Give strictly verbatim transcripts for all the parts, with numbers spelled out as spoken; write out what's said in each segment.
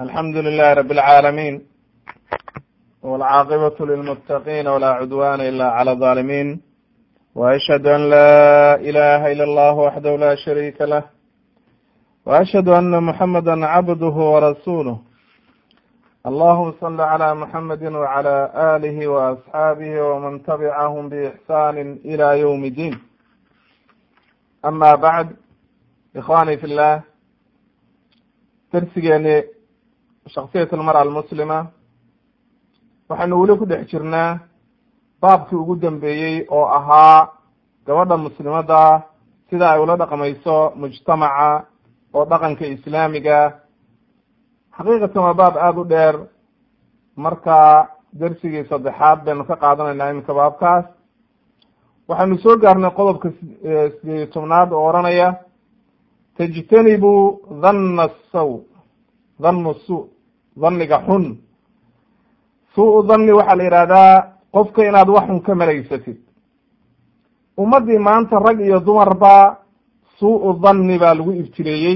الحمد لله رب العالمين والعاقبة للمتقين ولا عدوان إلا على الظالمين وأشهد أن لا إله إلا الله وحده لا شريك له وأشهد أن محمدا عبده ورسوله اللهم صل على محمد وعلى آله وأصحابه ومن تبعهم بإحسان إلى يوم الدين. أما بعد إخواني في الله darsigeeni shaksiyat almara almuslima waxaanu weli ku dhex jirnaa baabkii ugu dambeeyey oo ahaa gabadha muslimada sida ay ula dhaqmayso mujtamaca oo dhaqanka islaamiga xaqiiqatan waa baab aada u dheer. marka darsigii saddexaad baynu ka qaadanaynaa iminka baabkaas waxaanu soo gaarnay qodobka sideed iyo tobnaad oo oranaya tajtanibu dhanna saw dhannu su dhanniga xun suu dhanni waxaa la yidhahdaa qofka inaad wax xun ka malaysatid. ummaddii maanta rag iyo dumarba suu dhanni baa lagu ibtileeyey.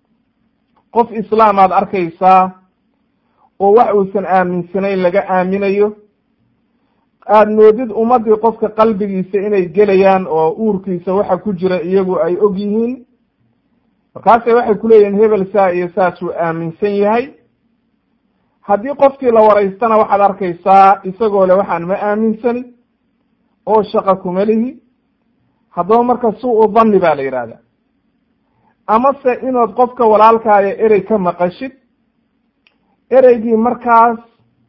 qof islaam aad arkaysaa oo wax uusan aaminsanayn laga aaminayo, aada moodid ummaddii qofka qalbigiisa inay gelayaan oo uurkiisa waxa ku jira iyagu ay og yihiin. markaase waxay kuleeyihiin hebel saa iyo saasuu aaminsan yahay. haddii qofkii la waraystana waxaad arkaysaa isagoo le waxaan ma aaminsani oo shaqa kuma lihi. haddaba marka suu dhanni baa la yidhahdaa. amase inaad qofka walaalkaayo erey ka maqashid, ereygii markaas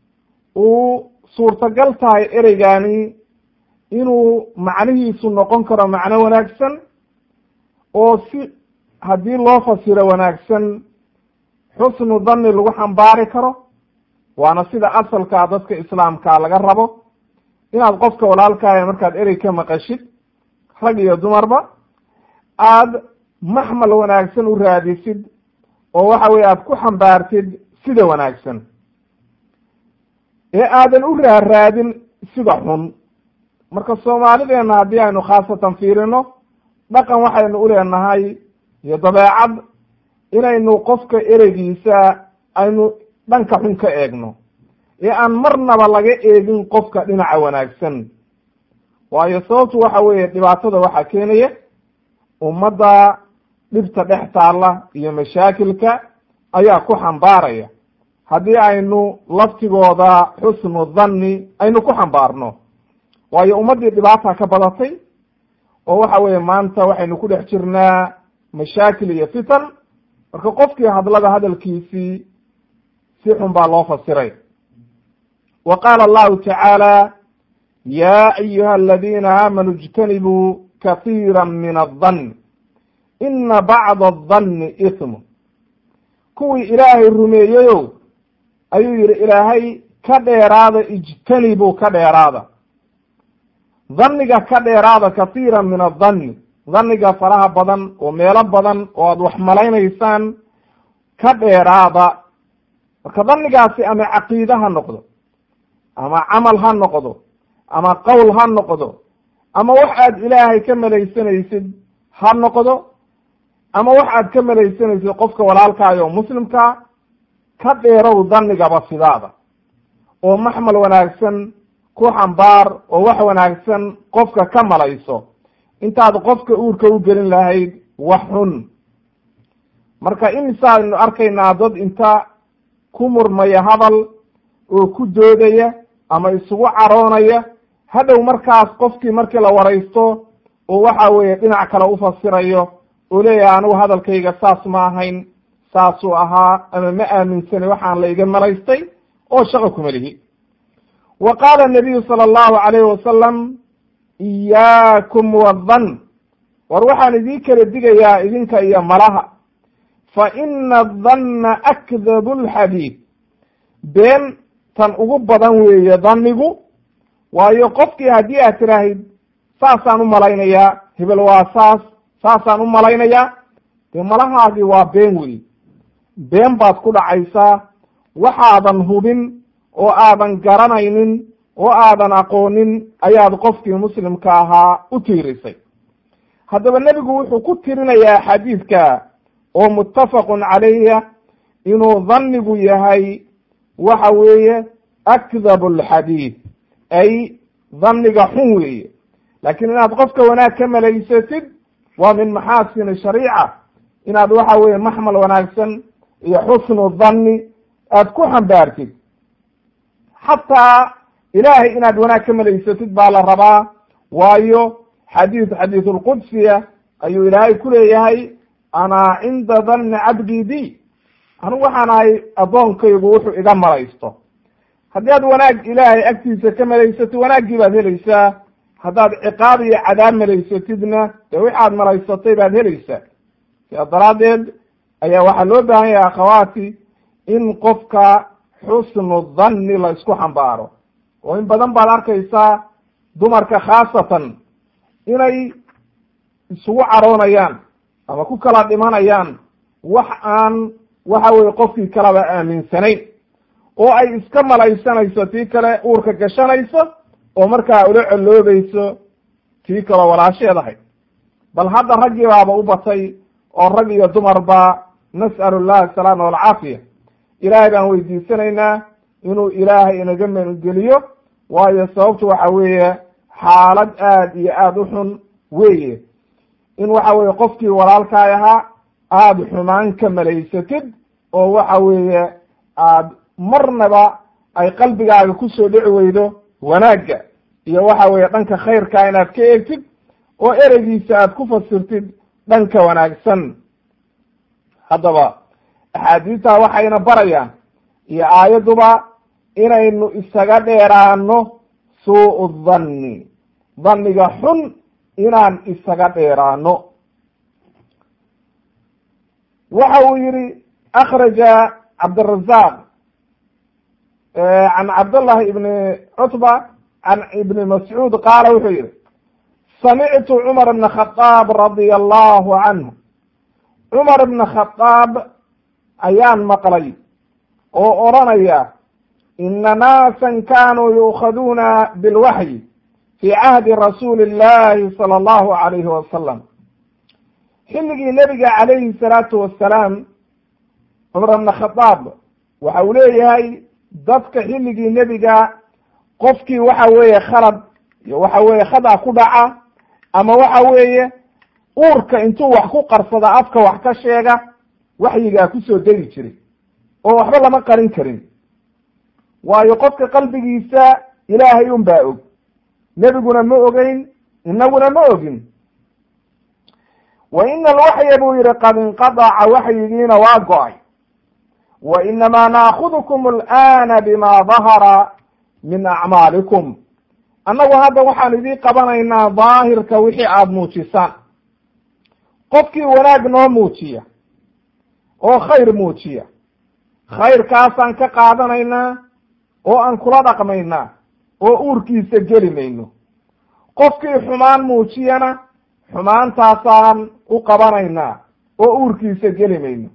uu suurtagal tahay ereygaani inuu macnihiisu noqon karo macno wanaagsan oo si haddii loo fasiro wanaagsan xusnu dhanni lagu xambaari karo. waana sida asalkaa dadka islaamkaa laga rabo, inaad qofka walaalkaaya markaad erey ka maqashid rag iyo dumarba aada maxmal wanaagsan u raadisid oo waxa weye aada ku xambaartid sida wanaagsan ee aadan u raaraadin sida xun. marka soomaalideena haddii aynu khaasatan fiirino dhaqan waxaynu u leenahay iyo dabeecad inaynu qofka ereygiisa aynu dhanka xun ka eegno ee aan marnaba laga eegin qofka dhinaca wanaagsan. waayo sababtu waxa weeye dhibaatada waxaa keenaya ummadda dhibta dhex taalla iyo mashaakilka ayaa ku xambaaraya haddii aynu laftigooda xusnu dhanni aynu ku xambaarno. waayo ummaddii dhibaata ka badatay oo waxa weeye maanta waxaynu ku dhex jirnaa mashaakil iyo fitan. marka qofkii hadlada hadalkiisii si xun baa loo fasiray. wa qaala allahu tacaala ya ayuha aladiina aamanuu ijtanibuu kahiira min adhann ina bacda adhanni ismu. kuwii ilaahay rumeeyeyow ayuu yihi ilaahay ka dheeraada, ijtanibuu ka dheeraada, dhanniga ka dheeraada, kahiira min adhanni dhanniga faraha badan oo meelo badan oo aada wax malaynaysaan ka dheeraada. marka dhannigaasi ama caqiide ha noqdo ama camal ha noqdo ama qowl ha noqdo ama wax aad ilaahay ka malaysanaysid ha noqdo ama wax aad ka malaysanaysid qofka walaalkaayo oo muslimkaa ka dheerow dhannigaba sidaada oo maxmal wanaagsan ku xambaar oo wax wanaagsan qofka ka malayso intaad qofka uurka u gelin lahayd wax xun. marka imisaaynu arkaynaa dad inta ku murmaya hadal oo ku doodaya ama isugu caroonaya, hadhow markaas qofkii markii la waraysto oo waxa weeye dhinac kale ufasirayo oo leeyahay anigu hadalkayga saas ma ahayn, saasuu ahaa, ama ma aaminsani waxaan layga malaystay oo shaqa kuma lihi. wa qaala nabiyu sala allahu calayhi wasalam iyaakum wadhann, war waxaan idin kala digayaa idinka iyo malaha, fa ina adhanna akdabu lxadiid, been tan ugu badan weeye dhannigu. waayo qofkii haddii aad tiraahid saasaan u malaynayaa, hebel waa saas, saasaan u malaynayaa, dee malahaagii waa been wey. been baad ku dhacaysaa waxaadan hubin oo aadan garanaynin oo aadan aqoonin ayaad qofkii muslimka ahaa u tiirisay. haddaba nebigu wuxuu ku tirinayaa xadiidka oo muttafaqun calayha inuu dhannigu yahay waxa weeye akdabu alxadiid, ay dhanniga xun weeye. laakiin inaad qofka wanaag ka malaysatid waa min maxaasin shariica, inaad waxa weeye maxmal wanaagsan iyo xusnu dhanni aad ku xambaartid. xataa ilaahay inaad wanaag ka malaysatid baa la rabaa, waayo xadiid xadiisulqudsiya ayuu ilaahay ku leeyahay anaa cinda dhanni cabdii bi, anigu waxaan ahay addoonkaygu wuxuu iga malaysto. haddii aad wanaag ilaahay agtiisa ka malaysatid wanaaggii baad helaysaa, haddaad ciqaab iyo cadaab malaysatidna dee waxaad malaysatay baad helaysaa. sidaa daraaddeed ayaa waxaa loo baahan yahay akhawaati in qofka xusnu dhanni la isku xambaaro. oo in badan baad arkaysaa dumarka khaasatan inay isugu caroonayaan ama ku kala dhimanayaan wax aan waxa weye qofkii kalaba aaminsanayn, oo ay iska malaysanayso tii kale uurka gashanayso oo markaa ula coloobayso tii kaloo walaasheed ahayd. bal hadda raggii baaba u batay oo rag iyo dumarba nas'alu llah asalaama walcaafiya. ilaahay baan weydiisanaynaa inuu ilaahay inaga magangeliyo, waayo sababtu waxa weeye xaalad aad iyo aada u xun weeye in waxa weeye qofkii walaalkaay ahaa aada xumaan ka malaysatid oo waxa weeye aad marnaba ay qalbigaaga kusoo dhici weydo wanaagga iyo waxa weeye dhanka khayrkaa inaad ka eegtid oo ereygiisa aad ku fasirtid dhanka wanaagsan. haddaba axaadiistaa waxayna barayaan iyo aayadduba inaynu isaga dheeraano suu dhanni, dhanniga xun inaan isaga dheeraano. waxa uu yihi akraja cabdالrazaq can cabdالlahi ibni cutba can ibni mascuud qaala wuxuu yihi samictu cumar bna khadaab radia allahu canhu, cumar bna khadaab ayaan maqlay oo odhanaya ina naasan kanuu yu'khaduuna bilwaxyi fi cahdi rasuuli illahi sala allahu alayhi wasalam. xilligii nebiga calayhi salaatu wasalaam cumar bna khadaab waxa uu leeyahay dadka xilligii nebiga qofkii waxa weeye khalad iyo waxa weeye khada ku dhaca ama waxa weeye uurka intuu wax ku qarsada afka wax ka sheega waxyigaa kusoo degi jiray oo waxba lama qarin karin, waayo qofka qalbigiisa ilaahay un baa og, nebiguna ma ogeyn, inaguna ma ogin. wa ina alwaxya buu yihi qad inqadaca, waxyigiina waa go-ay. wa inamaa naakudukum al'aana bima dahara min acmaalikum, annagu hadda waxaan idii qabanaynaa daahirka wixii aada muujisaan. qofkii wanaag noo muujiya oo khayr muujiya, khayrkaasaan ka qaadanaynaa oo aan kula dhaqmaynaa oo uurkiisa geli mayno. qofkii xumaan muujiyana xumaantaasaan u qabanaynaa oo uurkiisa geli mayno.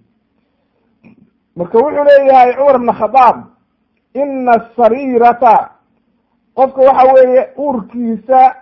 marka wuxuu leeyahay cumar bna khadaab ina asariirata, qofka waxa weeye uurkiisa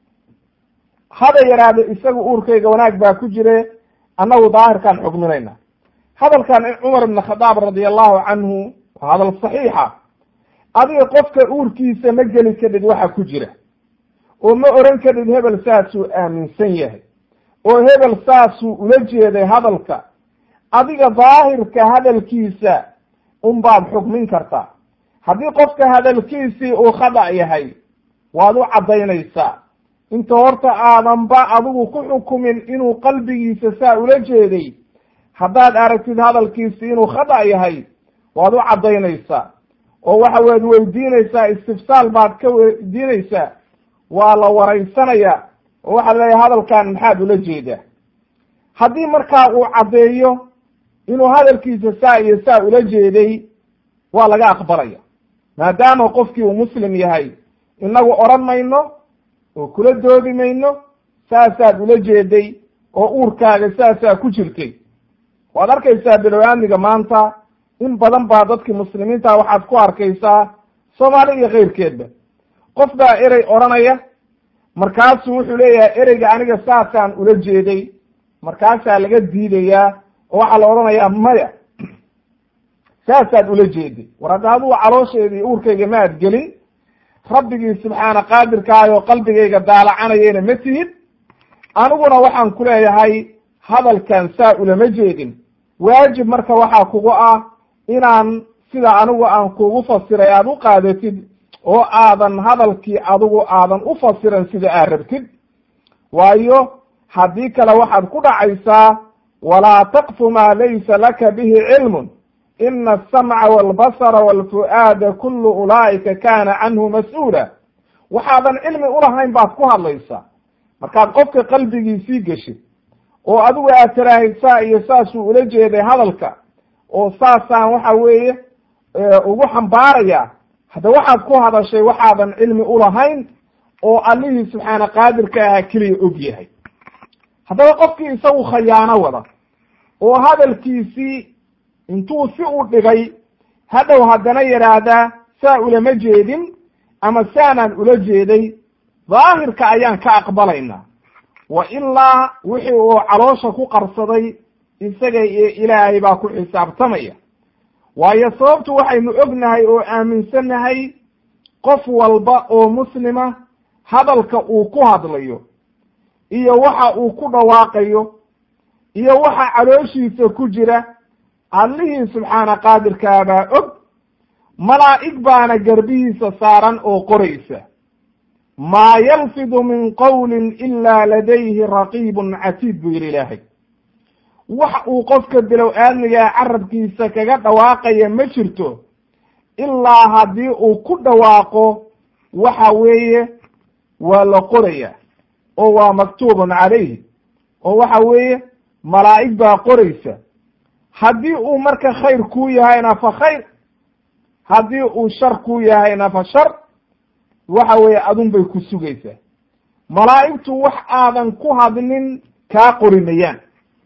hada yaraado isaga uurkayga wanaag baa ku jire, annagu daahirkaan xugminayna. hadalkan cumar bna khadaab radia allahu canhu waa hadal saxiixa. adiga qofka uurkiisa ma geli kadhid waxa ku jira, oo ma oran kadhid hebel saasuu aaminsan yahay oo hebel saasuu ula jeeday hadalka. adiga daahirka hadalkiisa unbaad xukmin kartaa. haddii qofka hadalkiisii uu khada yahay waad u caddaynaysaa, inta horta aadanba adigu ku xukumin inuu qalbigiisa saa ula jeeday. haddaad aragtid hadalkiisi inuu khada yahay waad u caddaynaysaa oo waxa waad weydiinaysaa, istifsaal baad ka weydiinaysaa, waa la waraysanaya oo waxaad leeyahay hadalkan maxaad ula jeedaa. haddii markaa uu caddeeyo inuu hadalkiisa saa iyo saa ula jeeday waa laga aqbalaya, maadaama qofkii uu muslim yahay. inagu odhan mayno oo kula doodi mayno saasaad ula jeeday oo uurkaaga saasaa ku jirtay. waad arkaysaa bilow-aamniga maanta in badan baa dadkii muslimiinta waxaad ku arkaysaa soomaali iyo keyrkeedba, qof baa erey odhanaya, markaasuu wuxuu leeyahay ereyga aniga saasaan ula jeeday, markaasaa laga diidayaa oo waxaa la odhanayaa maya saasaad ula jeedi war hadda aduu caloosheedii uurkayga ma ad gelin rabbigii subxaana qaadirkaayoo qalbigayga daalacanayena ma tihid aniguna waxaan ku leeyahay hadalkan saa ulama jeedin waajib marka waxaa kugu ah inaan sida anigu aan kugu fasiray aad u qaadatid oo aadan hadalkii adigu aadan u fasiran sida aad rabtid waayo haddii kale waxaad ku dhacaysaa walaa taqfu maa laysa laka bihi cilmun ina asamca waalbasara waalfu'aada kullu ulaa'ika kaana canhu mas-uula waxaadan cilmi ulahayn baad ku hadlaysaa markaad qofka qalbigiisii geshid oo adigu aad tiraahid saa iyo saasuu ula jeeday hadalka oo saasaan waxa weeye ugu xambaaraya hadda waxaad ku hadashay waxaadan cilmi ulahayn oo allihii subxaana qaadirka ahaa keliya og yahay haddaba qofkii isagu khayaano wada oo hadalkiisii intuu si u dhigay hadhow haddana yidhaahdaa saa ulama jeedin ama saanaan ula jeeday daahirka ayaan ka aqbalaynaa wa ilaa wixii uu caloosha ku qarsaday isaga iyo ilaahay baa ku xisaabtamaya waayo sababtu waxaynu ognahay oo aaminsannahay qof walba oo muslima hadalka uu ku hadlayo iyo waxa uu ku dhawaaqayo iyo waxa calooshiisa ku jira allihii subxaana qaadirkaa baa og malaa'ig baana garbihiisa saaran oo qoraysa maa yalfidu min qawlin ilaa ladayhi raqiibun catiid buu yidhi ilaahay wax uu qofka bilow aadmigaa carabkiisa kaga dhawaaqaya ma jirto ilaa haddii uu ku dhawaaqo waxa weeye waa la qoraya oo waa maktuubun calayhi oo waxa weeye malaa'ig baa qoraysa haddii uu marka khayr kuu yahayna fa khayr haddii uu shar kuu yahayna fa shar waxa weeye adun bay ku sugaysaa malaa'igtu wax aadan ku hadlin kaa qorimayaan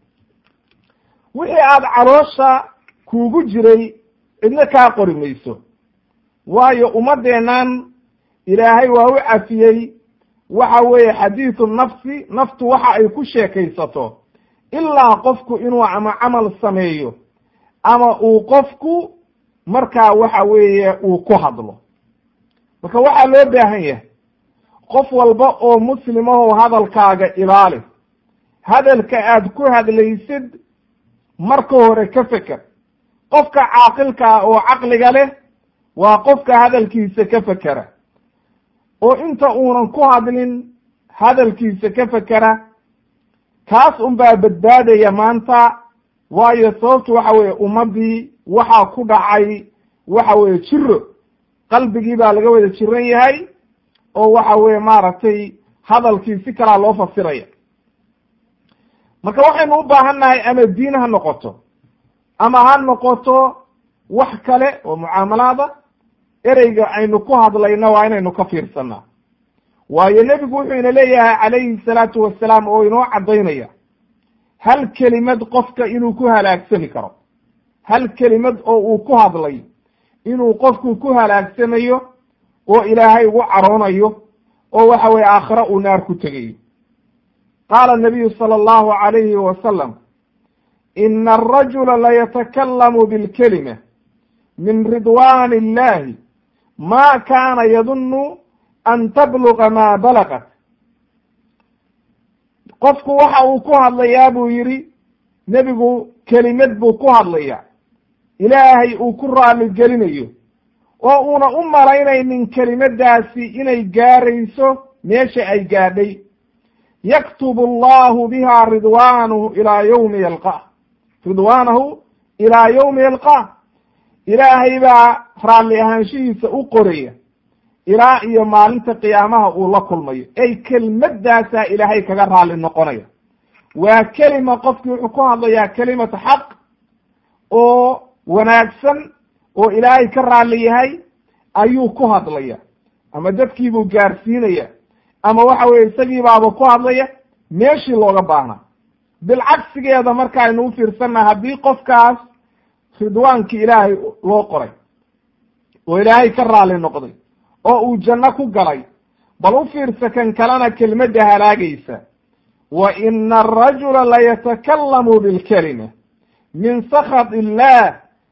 wixii aad caloosha kuugu jiray cidna kaa qori mayso waayo ummaddeennan ilaahay waa u cafiyey waxa weeye xadiidu nafsi naftu waxa ay ku sheekaysato ilaa qofku inuu ama camal sameeyo ama uu qofku markaa waxa weeye uu ku hadlo marka waxaa loo baahan yahay qof walba oo muslimaho hadalkaaga ilaali hadalka aad ku hadlaysid marka hore ka feker qofka caaqilkaa oo caqliga leh waa qofka hadalkiisa ka fekera oo inta uunan ku hadlin hadalkiisa ka fekera kaas unbaa badbaadaya maanta waayo sababtu waxa weeye ummaddii waxaa ku dhacay waxa weeye jiro qalbigii baa laga wada jiran yahay oo waxa weeye maaragtay hadalkii si kalaa loo fasiraya marka waxaynu u baahan nahay ama diin ha noqoto ama ha noqoto wax kale oo mucaamalaada ereyga aynu ku hadlayno waa inaynu ka fiirsanaa waayo nebigu wuxuu ina leeyahay calayhi salaatu wassalaam oo inoo caddaynaya hal kelimad qofka inuu ku halaagsami karo hal kelimad oo uu ku hadlay inuu qofku ku halaagsamayo oo ilaahay ugu caroonayo oo waxa weeye aakhire uu naar ku tegayo qaala nabiyu sala allahu calayhi wasalam ina arajula layatakallamu bilkelima min ridwaani illahi ma kaana yadunnu an tabluga maa balagat qofku waxa uu ku hadlayaa buu yidhi nebigu kelimad buu ku hadlayaa ilaahay uu ku raali gelinayo oo uuna u malaynaynin kelimadaasi inay gaarayso meesha ay gaadhay yaktubu allahu biha ridwaanahu ilaa yawmi yalqaah ridwaanahu ilaa yawmi yalqaah ilaahay baa raalli ahaanshihiisa u qoraya ilaa iyo maalinta qiyaamaha uu la kulmayo ay kelmadaasaa ilaahay kaga raalli noqonaya waa kelima qofkii wuxuu ku hadlayaa kelimatu xaq oo wanaagsan oo ilaahay ka raalli yahay ayuu ku hadlaya ama dadkiibuu gaarsiinaya ama waxa weye isagii baaba ku hadlaya meeshii looga baahnaa bilcagsigeeda markaaynu u fiirsanna haddii qofkaas ridwaankii ilaahay loo qoray oo ilaahay ka raalli noqday oo uu janno ku galay bal u fiirsa kan kalena kelmadda halaagaysa wa ina arajula layatakallamu bilkelima min sakhat illah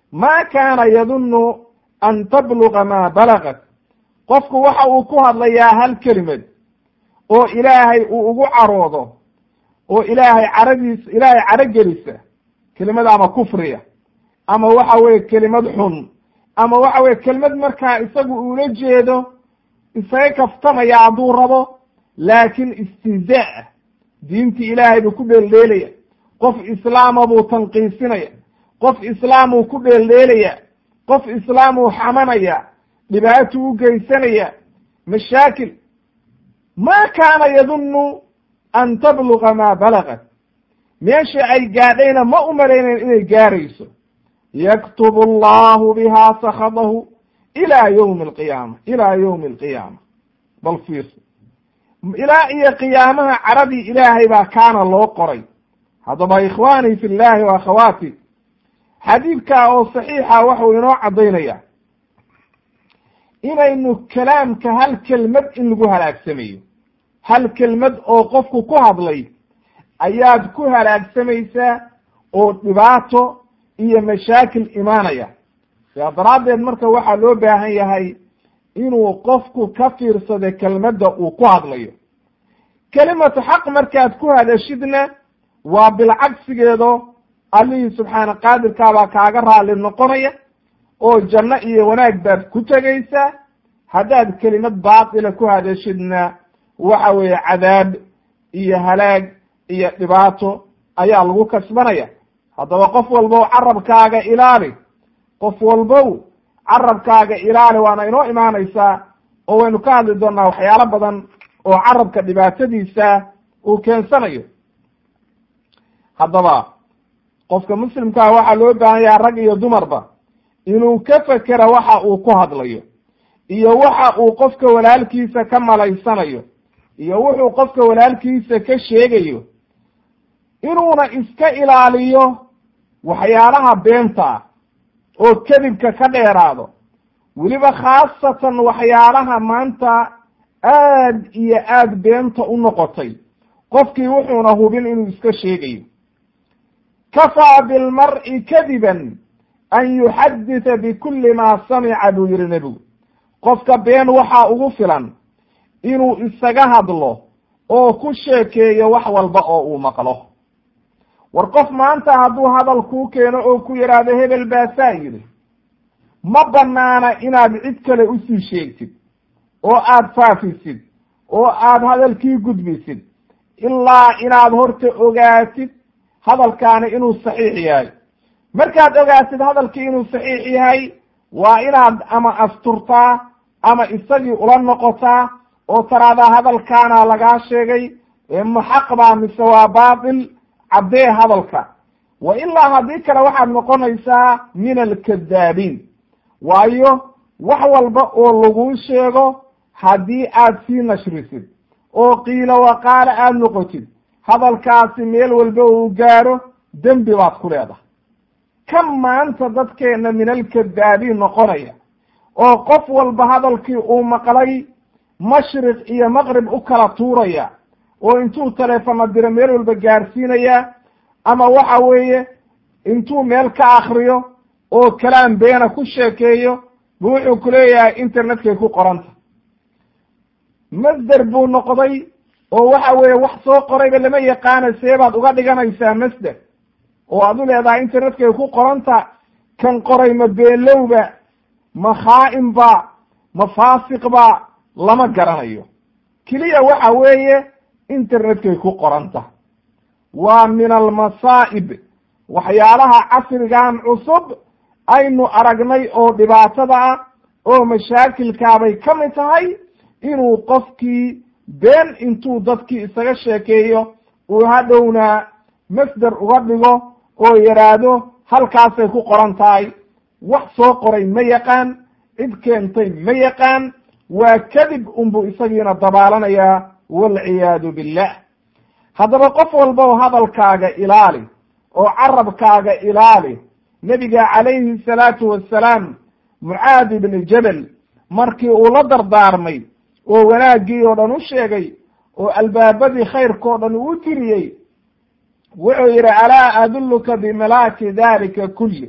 ma kaana yadunnu an tabluga maa balagat qofku waxa uu ku hadlayaa hal kelimad oo ilaahay uu ugu caroodo oo ilaahay caradiisa ilaahay caragelisa kelimad ama kufriya ama waxa weeye kelimad xun ama waxa weye kelimad markaa isagu uula jeedo isaga kaftamaya hadduu rabo laakiin istihzaa diintii ilaahay buu ku dheeldheelaya qof islaama buu tanqiisinaya qof islaamuu ku dheeldheelaya qof islaamuu xamanaya dhibaato u geysanaya mashaakil ma kaana yadunnu an tabluga maa balagat meesha ay gaadhayna ma u malaynayn inay gaarayso yaktubu allahu bihaa sakadahu ilaa yawmi alqiyaama ilaa yawmi alqiyaama bal fiirso ilaa iyo qiyaamaha caradii ilaahay baa kaana loo qoray haddaba ikhwaanii fi llahi wa akhawaati xadiidkaa oo saxiixa waxuu inoo caddaynaya inaynu kalaamka hal kelmad in lagu halaagsamayo hal kelmad oo qofku ku hadlay ayaad ku halaagsamaysaa oo dhibaato iyo mashaakil imaanaya sidaa daraaddeed marka waxaa loo baahan yahay inuu qofku ka fiirsado kelmadda uu ku hadlayo kelimatu xaq markaad ku hadashidna waa bilcagsigeedo allihii subxaana qaadirkaabaa kaaga raalli noqonaya oo janno iyo wanaag baad ku tegaysaa haddaad kelimad baatila ku hadashidna waxa weeye cadaab iyo halaag iyo dhibaato ayaa lagu kasbanaya haddaba qof walbow carabkaaga ilaali qof walbow carabkaaga ilaali waana inoo imaanaysaa oo waynu ka hadli doonaa waxyaalo badan oo carabka dhibaatadiisa uu keensanayo haddaba qofka muslimkaa waxaa loo baahan yaha rag iyo dumarba inuu ka fekera waxa uu ku hadlayo iyo waxa uu qofka walaalkiisa ka malaysanayo iyo wuxuu qofka walaalkiisa ka sheegayo inuuna iska ilaaliyo waxyaalaha beenta ah oo kadibka ka dheeraado weliba khaasatan waxyaalaha maanta aad iyo aad beenta u noqotay qofkii wuxuuna hubin inuu iska sheegayo kafaa bilmar'i kadiban an yuxadditha bikulli maa samica buu yihi nebigu qofka been waxaa ugu filan inuu isaga hadlo oo ku sheekeeyo wax walba oo uu maqlo war qof maanta hadduu hadal kuu keeno oo ku yidhaahdo hebel baasaa yidhi ma banaana inaad cid kale usii sheegtid oo aad faafisid oo aad hadalkii gudbisid ilaa inaad horta ogaatid hadalkaani inuu saxiix yahay markaad ogaatid hadalkii inuu saxiix yahay waa inaad ama asturtaa ama isagii ula noqotaa oo taraahdaa hadalkaana lagaa sheegay ma xaq baa mise waa baatil caddee hadalka wa ilaa haddii kale waxaad noqonaysaa min alkadaabiin waayo wax walba oo laguu sheego haddii aad sii nashrisid oo qiilo waqaale aad noqotid hadalkaasi meel walba uu gaaro dembi baad ku leedahay ka maanta dadkeena min alkadaabiin noqonaya oo qof walba hadalkii uu maqlay mashriq iyo maqrib u kala tuuraya oo intuu taleefona diro meel walba gaarsiinaya ama waxa weeye intuu meel ka akriyo oo kalaam beena ku sheekeeyo bu wuxuu ku leeyahay internetkay ku qoranta masder buu noqday oo waxa weeye wax soo qorayba lama yaqaana see baad uga dhiganaysaa masder oo aad u leedahay internetkay ku qoranta kan qoray ma beenlowba ma khaa'im ba ma faasiq ba lama garanayo keliya waxa weeye internetkay ku qoranta waa min almasaa'ib waxyaalaha casrigan cusub aynu aragnay oo dhibaatada ah oo mashaakilkaabay ka mid tahay inuu qofkii been intuu dadkii isaga sheekeeyo uu hadhowna masder uga dhigo oo yidhaahdo halkaasay ku qoran tahay wax soo qoray ma yaqaan cid keentay ma yaqaan waa kadib unbuu isagiina dabaalanayaa walciyaadu billah haddaba qof walbow hadalkaaga ilaali oo carabkaaga ilaali nebiga calayhi salaatu wassalaam mucaad ibni jabal markii uu la dardaarmay oo wanaaggii oo dhan u sheegay oo albaabadii khayrkao dhan uu tiriyey wuxuu yidhi alaa adulluka bimalaaki dalika kulli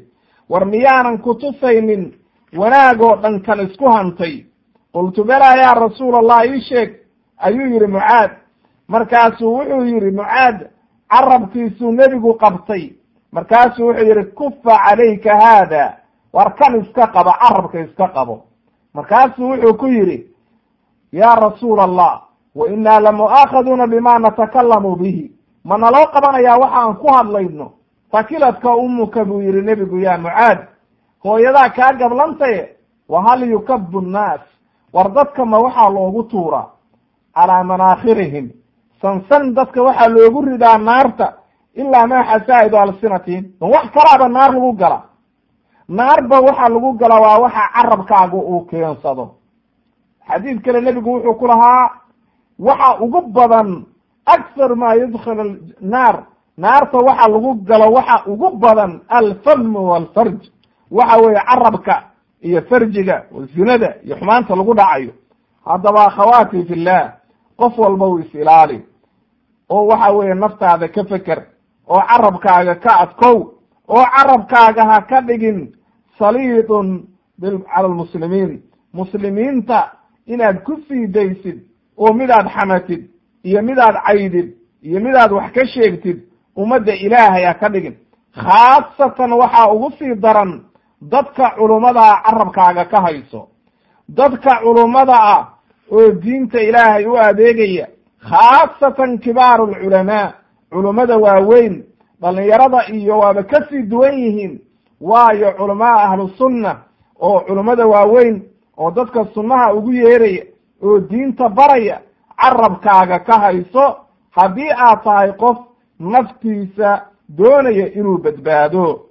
war miyaanan kutusaynin wanaagoo dhan kan isku hantay qultu balaa yaa rasuula allah ii sheeg ayuu yidhi mucaad. markaasuu wuxuu yidhi mucaad carabkiisuu nebigu qabtay, markaasuu wuxuu yidhi kufa calayka haada, war kan iska qabo, carabka iska qabo. markaasuu wuxuu ku yidhi yaa rasuula allah wa innaa lamu'aakhaduuna bima natakalamu bihi, ma naloo qabanayaa waxa aan ku hadlayno. fakiladka ummuka buu yidhi nebigu yaa mucaad, hooyadaa kaa gablantaye wahal yukabu nnaas, war dadka ma waxaa loogu tuura calaa manaakhirihim, sansan dadka waxaa loogu ridaa naarta ilaa maa xasaa'idu alsinatihim, ma wax kalaaba naar lagu gala? naarba waxaa lagu gala waa waxa carabkaagu uu keensado. xadiid kale nebigu wuxuu ku lahaa waxa ugu badan aksar maa yudkhilu naar, naarta waxa lagu galo waxa ugu badan alfam walfarj, waxa weeye carabka iyo farjiga zinada iyo xumaanta lagu dhacayo. haddaba akhawaati fillah, qof walba uu is ilaali oo waxa weeye naftaada ka feker oo carabkaaga ka adkow oo carabkaaga ha ka dhigin saliidun cala almuslimiin, muslimiinta inaad ku sii daysid oo midaad xamatid iyo midaad caydid iyo midaad wax ka sheegtid ummadda ilaahay ha ka dhigin. khaasatan waxaa ugu sii daran dadka culummada carabkaaga ka hayso, dadka culummada ah oo diinta ilaahay u adeegaya, khaasatan kibaaru alculamaa, culummada waaweyn. dhalinyarada iyo waaba ka sii duwan yihiin, waayo culamaa ahlu sunna oo culummada waaweyn oo dadka sunnaha ugu yeeraya oo diinta baraya, carabkaaga ka hayso haddii aad tahay qof naftiisa doonaya inuu badbaado.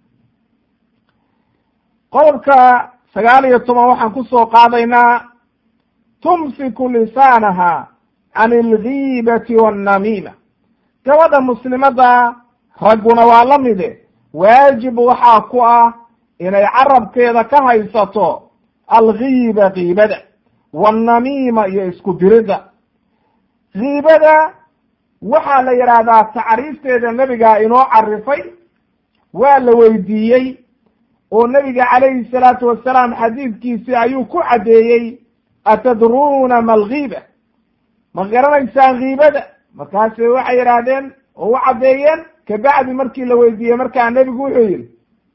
qodobka sagaal iyo toban waxaan ku soo qaadaynaa tumsiku lisaanaha can algiibati wannamiima. gabadha muslimada ragguna waa la mide, waajib waxaa ku ah inay carabkeeda ka haysato algiiba giibada, wannamiima iyo isku dirida. giibada waxaa la yidhaahdaa tacriifteeda nebigaa inoo carifay, waa la weydiiyey oo nebiga calayhi salaatu wasalaam xadiidkiisii ayuu ku caddeeyey, atadruuna ma algiiba, ma garanaysaan giibada? markaase waxay yidhaahdeen oo u caddeeyeen. kabacdi markii la weydiiyey markaa nebigu wuxuu yidhi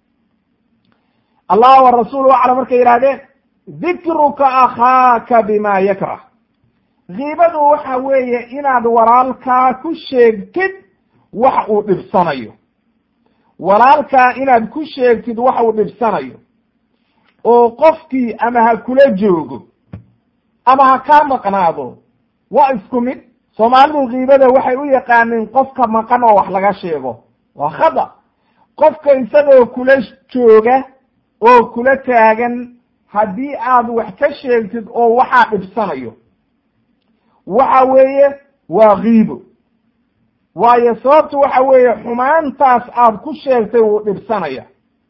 allah wa rasuulu aclam, markay yidhahdeen dikruka akhaaka bima yakrah. giibadu waxa weeye inaad walaalkaa ku sheegtid wax uu dhibsanayo, walaalkaa inaad ku sheegtid wax uu dhibsanayo, oo qofkii ama ha kula joogo ama ha kaa maqnaado, waa isku mid. soomaalidu giibada waxay u yaqaaniin qofka maqan oo wax laga sheego, waa khada. qofka isagoo kula jooga oo kula taagan haddii aad wax ka sheegtid oo waxaa dhibsanayo, waxa weeye waa giibo. waayo sababtu waxa weeye xumaantaas aad ku sheegtay wuu dhibsanaya.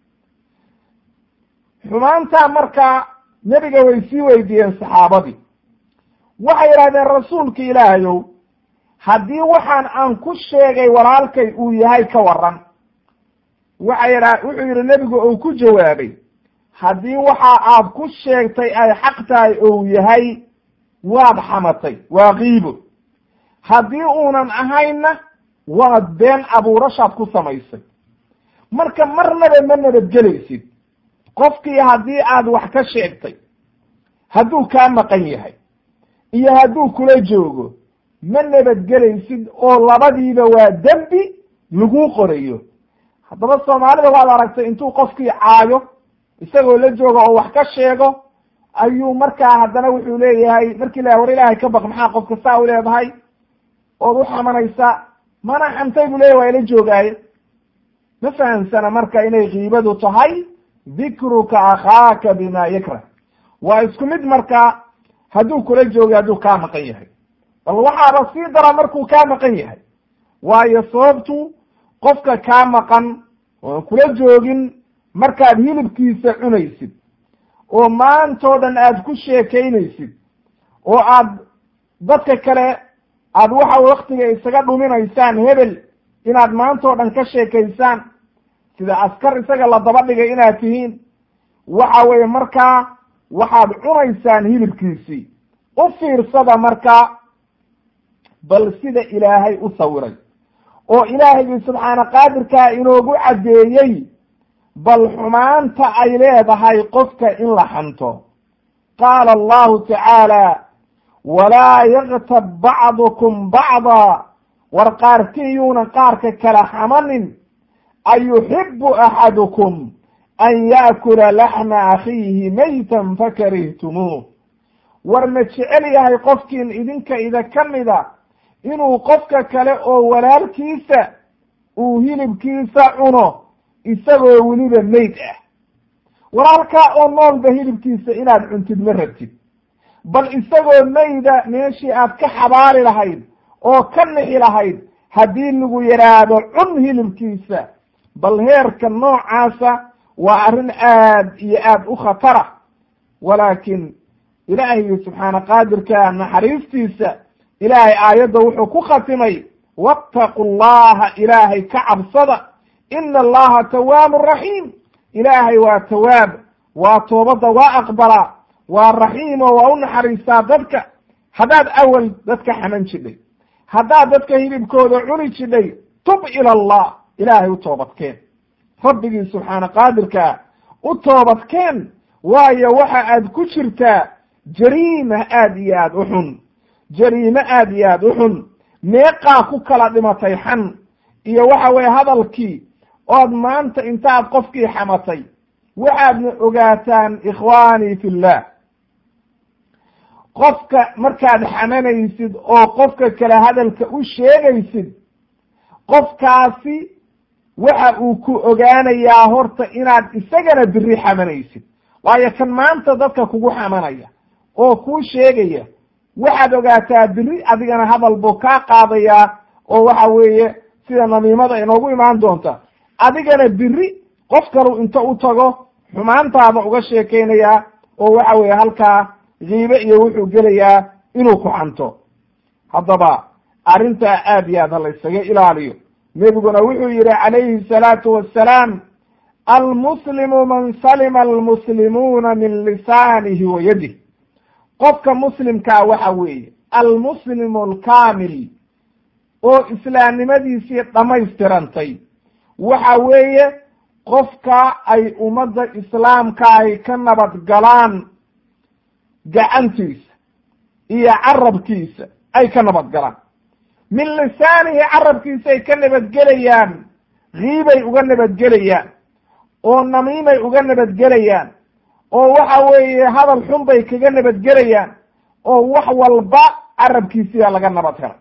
xumaantaa markaa nebiga way sii weydiiyeen saxaabadii, waxay yidhahdeen rasuulka ilaahayow, haddii waxaan aan ku sheegay walaalkay uu yahay ka waran. waxay yidha wuxuu yidhi nebigu uu ku jawaabay, haddii waxa aad ku sheegtay ay xaq tahay ou yahay waad xamatay, waa giibo. haddii uunan ahaynna waad been abuurashaad ku samaysay. marka marnaba ma nabadgelaysid. qofkii haddii aad wax ka sheegtay, hadduu kaa maqan yahay iyo hadduu kula joogo, ma nabadgelaysid oo labadiiba waa dembi lagu qorayo. haddaba soomaalida waad aragtay intuu qofkii caayo isagoo la jooga oo wax ka sheego, ayuu markaa haddana wuxuu leeyahay markii la war ilaahay ka baq, maxaa qofka saa u leedahay ood u xamanaysa? mana xantay buu leeyahy waa ila joogaaye. ma fahamsana marka inay giibadu tahay dikruka akhaaka bima yakrah. waa isku mid marka hadduu kula jooga hadduu kaa maqan yahay. bal waxaaba sii dara markuu kaa maqan yahay, waayo sababtu qofka kaa maqan oon kula joogin markaad hilibkiisa cunaysid oo maantoo dhan aad ku sheekaynaysid oo aad dadka kale aad waxa waktiga isaga dhuminaysaan hebel inaad maantoo dhan ka sheekaysaan, sida askar isaga la daba dhigay inaad tihiin, waxa weeye markaa waxaad cunaysaan hilibkiisii. u fiirsada markaa bal sida ilaahay u sawiray oo ilaahaygi subxaana qaadirkaa inoogu caddeeyey bal xumaanta ay leedahay qofka in la xanto. qaala allahu tacaala walaa yaktab bacdukum bacda, war qaarkiyuuna qaarka kala xamanin. ayuxibu axadukum an yaakula laxma akhiihi maytan fakarihtumuuh, war ma jecel yahay qofkiin idinka ida ka mida inuu qofka kale oo walaalkiisa uu hilibkiisa cuno isagoo weliba mayd ah. walaalkaa oo noolba hilibkiisa inaad cuntid ma rabtid, bal isagoo mayda meeshii aad ka xabaari lahayd oo ka nixi lahayd haddii lagu yidhaahdo cun hilibkiisa, bal heerka noocaasa waa arrin aad iyo aad u khatara. walaakin ilaahay subxaana qaadirka naxariistiisa ilaahay aayadda wuxuu ku khatimay wattaqu llaha, ilaahay ka cabsada, ina allaha tawaabu raxiim, ilaahay waa tawaab, waa toobadda waa aqbalaa, waa raxiim oo waa u naxariistaa dadka. haddaad awal dadka xaman jidhay, haddaad dadka hilibkooda cuni jidhay, tub ila allah, ilaahay u toobadkeen, rabbigii subxaana qaadirkaa u toobadkeen, waayo waxa aad ku jirtaa jariima aad iyo aad u xun, jariime aad iyo aad u xun. meeqaa ku kala dhimatay xan iyo waxa weye hadalkii ood maanta intaad qofkii xamatay. waxaadna ogaataan ikhwaanii fillah, qofka markaad xamanaysid oo qofka kale hadalka u sheegaysid, qofkaasi waxa uu ku ogaanayaa horta inaad isagana biri xamanaysid. waayo kan maanta dadka kugu xamanaya oo kuu sheegaya, waxaad ogaataa biri adigana hadal buu kaa qaadayaa oo waxa weeye sida namiimada inoogu imaan doonta, adigana biri qof kalu inta u tago xumaantaada uga sheekeynayaa oo waxa weeye halkaa kiibe iyo wuxuu gelayaa inuu ku xanto. haddaba arrintaa aad iyo aad ha la ysaga ilaaliyo. nebiguna wuxuu yihi calayhi salaatu wassalaam, almuslimu man salima almuslimuuna min lisaanihi wa yadih. qofka muslimkaa waxa weeye almuslimu alkaamil oo islaamnimadiisii dhammaystirantay, waxa weeye qofka ay ummadda islaamka ay ka nabad galaan gacantiisa iyo carabkiisa ay ka nabad galaan. min lisaanihi, carabkiisa ay ka nabadgelayaan, kiibay uga nabadgelayaan oo namiimay uga nabadgelayaan oo waxa weeye hadal xun bay kaga nabadgelayaan oo wax walba carabkiisiyaa laga nabad helay,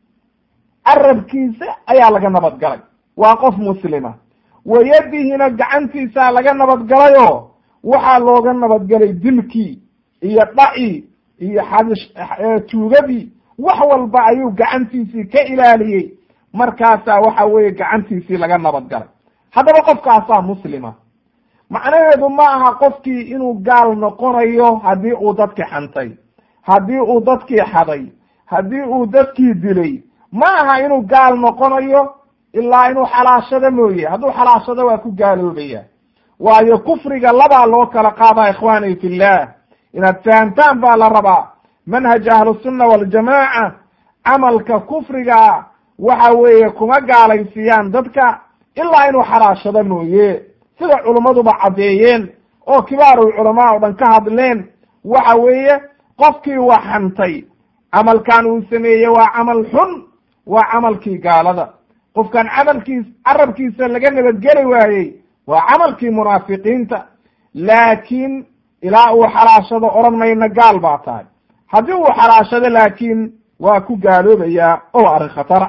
carabkiisa ayaa laga nabad galay, waa qof muslima. wayadihina gacantiisaa laga nabad galayoo waxaa looga nabadgelay dilkii iyo dhacii iyo xadish tuugadii, wax walba ayuu gacantiisii ka ilaaliyey, markaasaa waxa weeye gacantiisii laga nabad galay. haddaba qofkaasaa muslima. macnaheedu ma aha qofkii inuu gaal noqonayo haddii uu dadkii xantay, haddii uu dadkii xaday, haddii uu dadkii dilay, ma aha inuu gaal noqonayo ilaa inuu xalaashado mooye. hadduu xalaashado waa ku gaaloobaya. waayo kufriga labaa loo kala qaadaa ikhwaani fillah, inaad fahamtaan baa la rabaa. manhaj ahlusunna waljamaaca, camalka kufriga waxa weeye kuma gaalaysiiyaan dadka ilaa inuu xalaashado mooye, sida culummaduba caddeeyeen oo kibaaru culamaa oo dhan ka hadleen. waxa weeye qofkii waa xantay, camalkan uu sameeye waa camal xun, waa camalkii gaalada. qofkan camalkiis carabkiisa laga nabadgeli waayey waa camalkii munaafiqiinta. laakiin ilaa uu xalaashado odhan mayna gaal baa tahay. haddii uu xalaashado laakiin waa ku gaaloobayaa oo arrin khatara.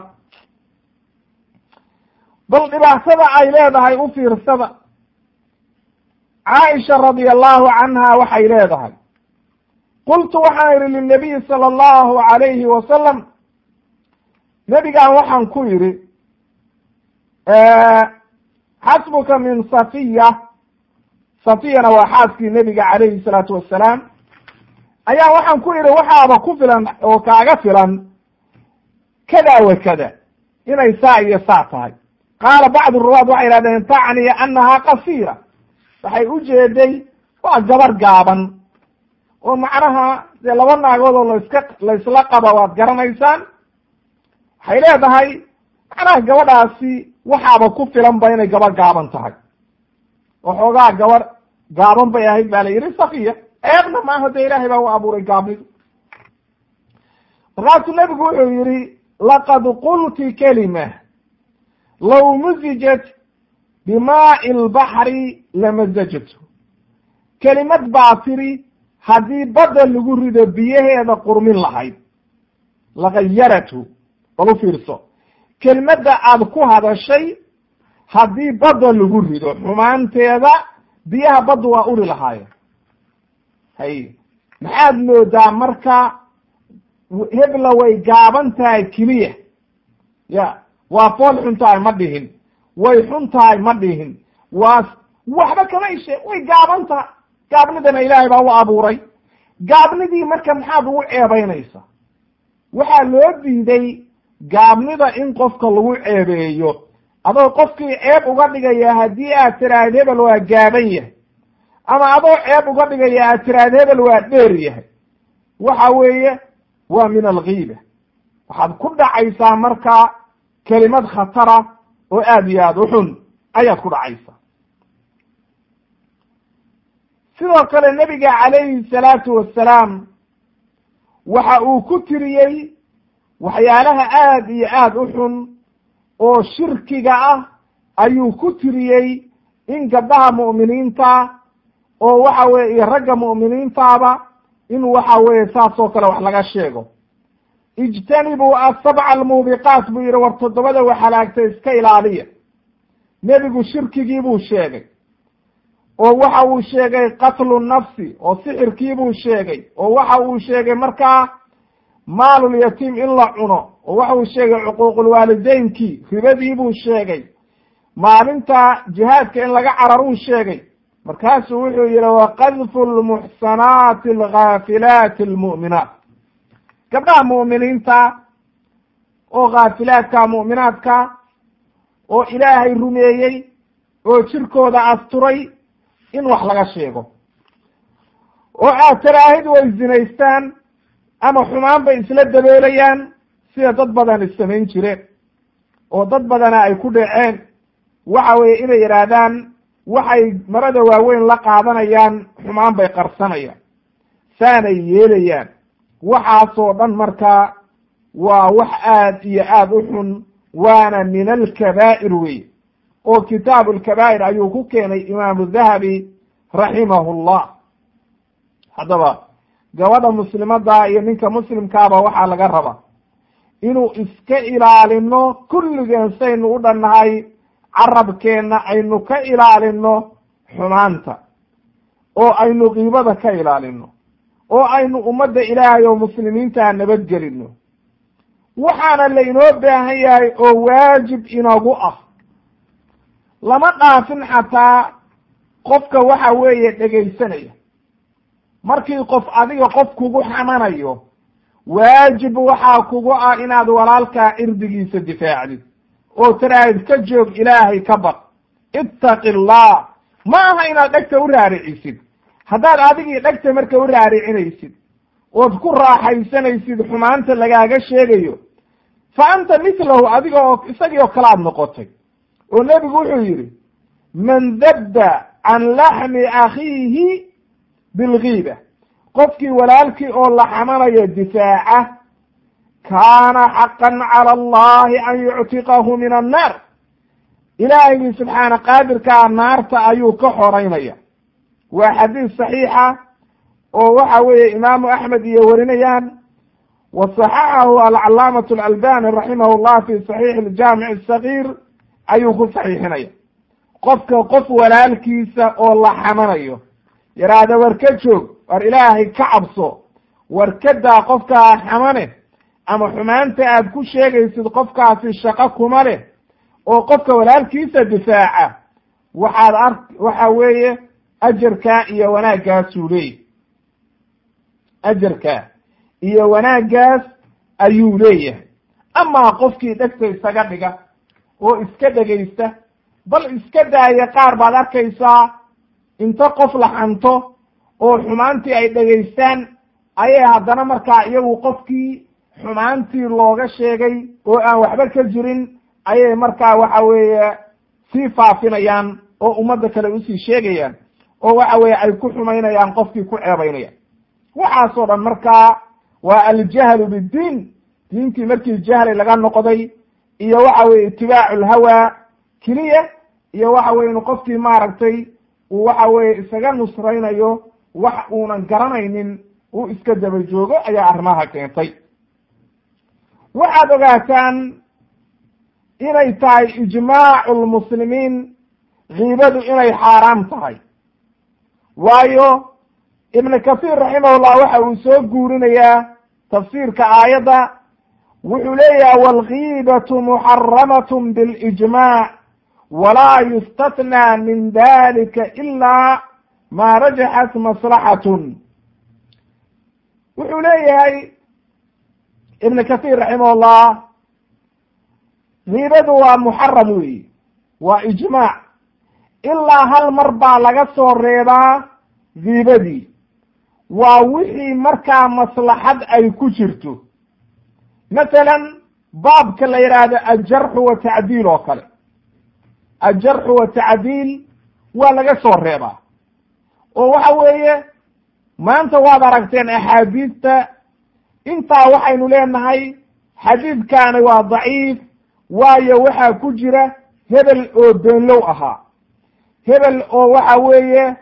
bal dhibaatada ay leedahay u fiirsada. caaisha radia allahu canha waxay leedahay, qultu waxaan idhi linabiyi sala allahu calayhi wasalam, nebigaan waxaan ku yidhi xasbuka min safiya, safiyana waa xaaskii nebiga calayhi salaatu wassalaam, ayaa waxaan ku yidhi waxaaba ku filan oo kaaga filan kada wa kada, inay saa iyo saa tahay. qaala bacdu ruwaad waxay yidhahdeen tacni annahaa qasiira, waxay u jeeday waa gabar gaaban oo macnaha dee laba naagood oo laiska laysla qaba waad garanaysaan. waxay leedahay macnaha gabadhaasi waxaaba ku filanba inay gabar gaaban tahay, oo xoogaa gabar gaaban bay ahayd baa la yidhi safiya, ceebna maaha dee ilaahay baa u abuuray gaabnidu. markaasuu nebigu wuxuu yidhi laqad qulti kelima low muzijat bimaa'i lbaxri lamazajatu, kelimad baa tiri haddii badda lagu rido biyaheeda qurmin lahayd, lagayaratu. bal u fiirso, kelimadda aad ku hadashay haddii badda lagu rido xumaanteeda biyaha badda waa uri lahaayeen. hay maxaad moodaa marka hebla way gaaban tahay keliya, ya waa fool xun tahay ma dhihin, way xun tahay ma dhihin, waa waxba kama ishe way gaaban tahay. gaabnidana ilaahay baa u abuuray, gaabnidii marka maxaad ugu ceebaynaysa? waxaa loo diiday gaabnida in qofka lagu ceebeeyo, adoo qofkii ceeb uga dhigaya haddii aad tiraahd hebel waa gaaban yahay, ama adoo ceeb uga dhigaya aad tiraahd hebel waa dheer yahay, waxa weeye waa min alghiiba. waxaad ku dhacaysaa marka kelimad khatara oo aad iyo aad u xun ayaad ku dhacaysaa. sidoo kale nebiga calayhi salaatu wassalaam waxa uu ku tiriyey waxyaalaha aad iyo aad u xun oo shirkiga ah ayuu ku tiriyey in gabdhaha mu'miniinta oo waxa weye iyo ragga mu'miniintaaba in waxa weeye saas oo kale wax laga sheego. ijtanibuu asabca almuubiqaat buu yidhi, war toddobada wax halaagtay iska ilaaliya. nebigu shirkigii buu sheegay, oo waxa uu sheegay qatlu nafsi, oo sixirkii buu sheegay, oo waxa uu sheegay markaa maalulyatiim in la cuno, oo waxa uu sheegay cuquuqulwaalideynkii, ribadii buu sheegay, maalinta jihaadka in laga cararuu sheegay. markaasuu wuxuu yihi waqadfu lmuxsanaati alghaafilaati almu'minaat, gabdhaha mu'miniinta oo khaafilaadka mu'minaadka oo ilaahay rumeeyey oo jirkooda asturay in wax laga sheego, oo aad taraahid way zinaystaan ama xumaan bay isla daboolayaan sida dad badan is-samayn jireen, oo dad badana ay ku dhaceen. waxa weeye inay yidhaahdaan waxay marada waaweyn la qaadanayaan, xumaan bay qarsanayaan, saanay yeelayaan. waxaasoo dhan markaa waa wax aad iyo aad u xun, waana min alkabaa'ir wey, oo kitaabu alkabaa'ir ayuu ku keenay imaamu dahabi raximahullah. haddaba gabadha muslimadda iyo ninka muslimkaaba waxaa laga rabaa inuu iska ilaalino kulligeen saynu u dhannahay, carabkeenna aynu ka ilaalino xumaanta, oo aynu qiibada ka ilaalino, oo aynu ummadda ilaahay oo muslimiinta nabadgelino. waxaana lainoo baahan yahay oo waajib inagu ah, lama dhaafin xataa qofka waxa weeye dhegaysanaya. markii qof adiga qof kugu xamanayo, waajib waxaa kugu ah inaad walaalkaa cirdigiisa difaacdid oo tiraahid ka joog, ilaahay ka baq, ittaqi llah. ma aha inaad dhegta u raaricisid. haddaad adigii dhegta marka u raaricinaysid ood ku raaxaysanaysid xumaanta lagaaga sheegayo, fa anta mithlahu, adiga oo isagii oo kale aad noqotay. oo nebigu wuxuu yidhi man dabda can laxmi akhiihi bilgiiba, qofkii walaalkii oo la xamanayo difaaca, kaana xaqan cala allahi an yuctiqahu min annaar, ilaahaygi subxaana qaadirkaa naarta ayuu ka xoraynaya. waa xadiis saxiixa oo waxa weeye imaamu axmed iyo warinayaan, wa saxaxahu alcalaamatu alalbani raximahu llah fi saxiixi aljaamic asagiir ayuu ku saxiixinaya. qofka qof walaalkiisa oo la xamanayo yaraahda war ka joog, war ilaahay ka cabso, war ka daa qofkaa xamane, ama xumaanta aad ku sheegaysid qofkaasi shaqo kuma leh, oo qofka walaalkiisa difaaca, waxaad ark waxa weeye ajarkaa iyo wanaaggaasuu leeyahy. ajarkaa iyo wanaaggaas ayuu leeyahay. amaa qofkii dhegta isaga dhiga oo iska dhegaysta, bal iska daaya qaar baad arkaysaa inta qof la xanto oo xumaantii ay dhegaystaan ayay haddana markaa iyagu qofkii xumaantii looga sheegay oo aan waxba ka jirin ayay markaa waxa weeye sii faafinayaan oo ummadda kale usii sheegayaan oo waxa weeye ay ku xumaynayaan qofkii ku ceebaynayaan. waxaasoo dhan markaa waa aljahlu biddiin, diintii markii jahli laga noqday iyo waxa weye itibaacu lhawa keliya, iyo waxa weye inu qofkii maaragtay uu waxa weye isaga nusraynayo wax uunan garanaynin uu iska daba joogo ayaa arrimaha keentay. waxaad ogaataan inay tahay ijmaacu lmuslimiin kiibadu inay xaaraam tahay, waayo ibn kathir raximahullah waxa uu soo guurinayaa tafsiirka aayadda, wuxuu leeyahay walkiibatu muxaramatun bilijmaac walaa yustatnaa min dalika ilaa maa rajaxat maslaxatun. wuxuu leeyahay ibn kathir raximahullah kiibadu waa muxaram weyi, waa ijmaac, ilaa hal mar baa laga soo reebaa kiibadii, waa wixii markaa maslaxad ay ku jirto. masalan baabka la yidhaahdo aljarxu wa tacdiil oo kale, aljarxu wa tacdiil waa laga soo reebaa oo waxa weeye maanta waad aragteen axaadiista intaa waxaynu leenahay xadiidkaani waa daciif, waayo waxaa ku jira hebel oo beenlow ahaa, hebel oo waxa weeye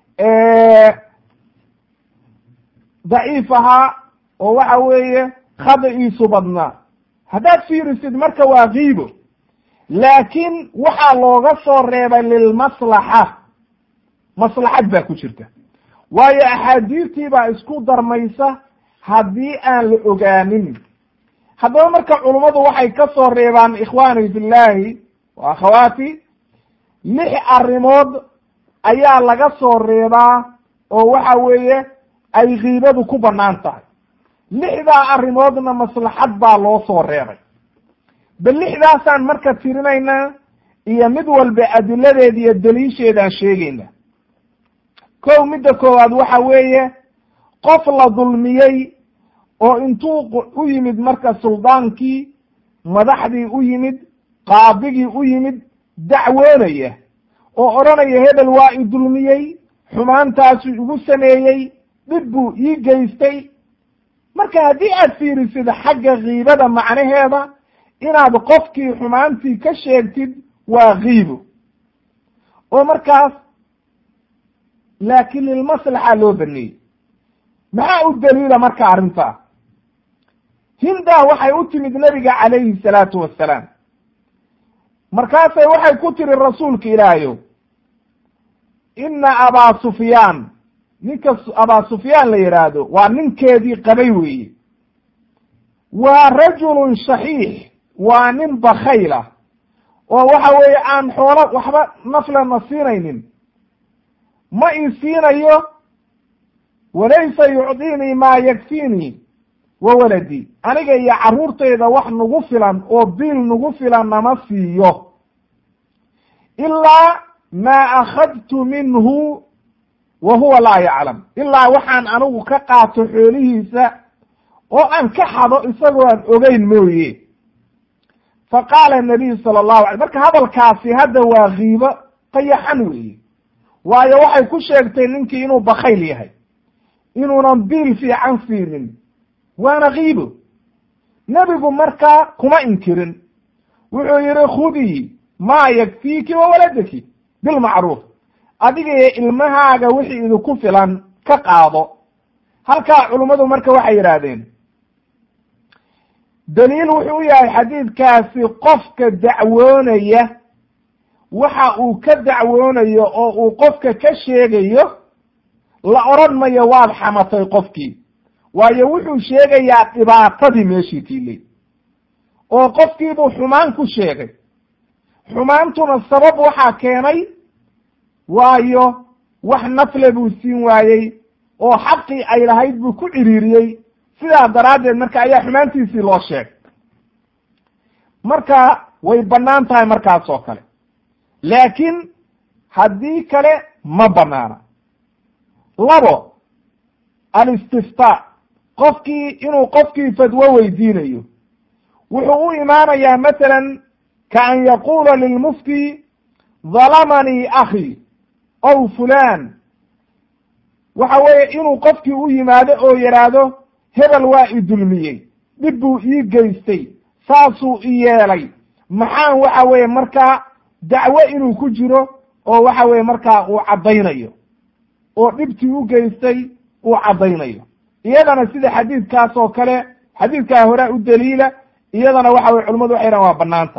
daciif ahaa oo waxa weeye khada'iisu badnaa. haddaad fiirisid marka waa kiibo, laakiin waxaa looga soo reebay lilmaslaxa, maslaxad baa ku jirta, waayo axaadiistii baa isku darmaysa haddii aan la ogaanin. haddaba marka culummadu waxay ka soo reebaan ikhwaani fillahi wa akhawaati, lix arrimood ayaa laga soo reebaa oo waxa weeye ay kiibadu ku bannaan tahay. lixdaa arrimoodna maslaxad baa loo soo reebay. bal lixdaasaan marka tirinaynaa iyo mid walba adiladeeda iyo daliisheedaan sheegaynaa. kow, midda koowaad waxa weeye qof la dulmiyey oo intuu u yimid marka suldaankii, madaxdii u yimid, qaadigii u yimid, dacwoonaya oo odhanaya hebel waa i dulmiyey, xumaantaasu igu sameeyey, dhib buu ii geystay. marka haddii aad fiirisid xagga kiibada macnaheeda, inaad qofkii xumaantii ka sheegtid waa kiibo, oo markaas laakiin lilmaslaxa loo baneeyey. maxaa u daliila marka arrintaa? hindaa waxay u timid nabiga calayhi salaatu wassalaam, markaasay waxay ku tiri rasuulka ilaahayow, ina abaa sufyaan, ninka abaa sufyaan la yidhaahdo waa ninkeedii qabay weeye, waa rajulun shaxiix, waa nin bakayla oo waxa weeye aan xoolo waxba naflana siinaynin, ma ii siinayo, walaysa yucdiinii maa yakfiinii wa waladii, aniga iyo carruurtayda wax nagu filan oo biil nagu filan nama siiyo, ilaa maa akhadtu minhu wa huwa laa yaclam, ilaa waxaan anigu ka qaato xoolihiisa oo aan ka xado isagoo aan ogeyn mooye. fa qaala nabiyu sala allahu alay, marka hadalkaasi hadda waa kiibo qayaxan weeye, waayo waxay ku sheegtay ninkii inuu bakayl yahay, inuunan biil fiican siinin, waana kiibo. nebigu markaa kuma inkirin, wuxuu yihi khudii maa yakfiiki wa waladaki bilmacruuf, adiga iyo ilmahaaga wixii idinku filan ka qaado. halkaa culummadu marka waxay yidhaahdeen daliil wuxuu u yahay xadiidkaasi qofka dacwoonaya waxa uu ka dacwoonayo oo uu qofka ka sheegayo la odhan mayo waad xamatay qofkii, waayo wuxuu sheegayaa dhibaatadii meeshii tiilay oo qofkiibuu xumaan ku sheegay. xumaantuna sabab waxaa keenay, waayo wax nafle buu siin waayey oo xaqii ay lahayd buu ku ciriiriyey, sidaa daraaddeed marka ayaa xumaantiisii loo sheegay. marka way bannaan tahay markaas oo kale, laakiin haddii kale ma bannaana. labo, alistiftaa, qofkii inuu qofkii fadwo weydiinayo, wuxuu u imaanayaa masalan ka an yaquula lilmufti dalamanii akhi ow fulaan, waxa weeye inuu qofkii u yimaado oo yidhaahdo hebel waa i dulmiyey, dhib buu ii geystay, saasuu i yeelay, maxaan waxa weeye markaa dacwo inuu ku jiro oo waxa weeye markaa uu caddaynayo oo dhibtii u geystay uu caddaynayo. iyadana sida xadiidkaas oo kale, xadiidkaa horaa u daliila, iyadana waxa weye culimmadu waxay dhahan waa banaanta.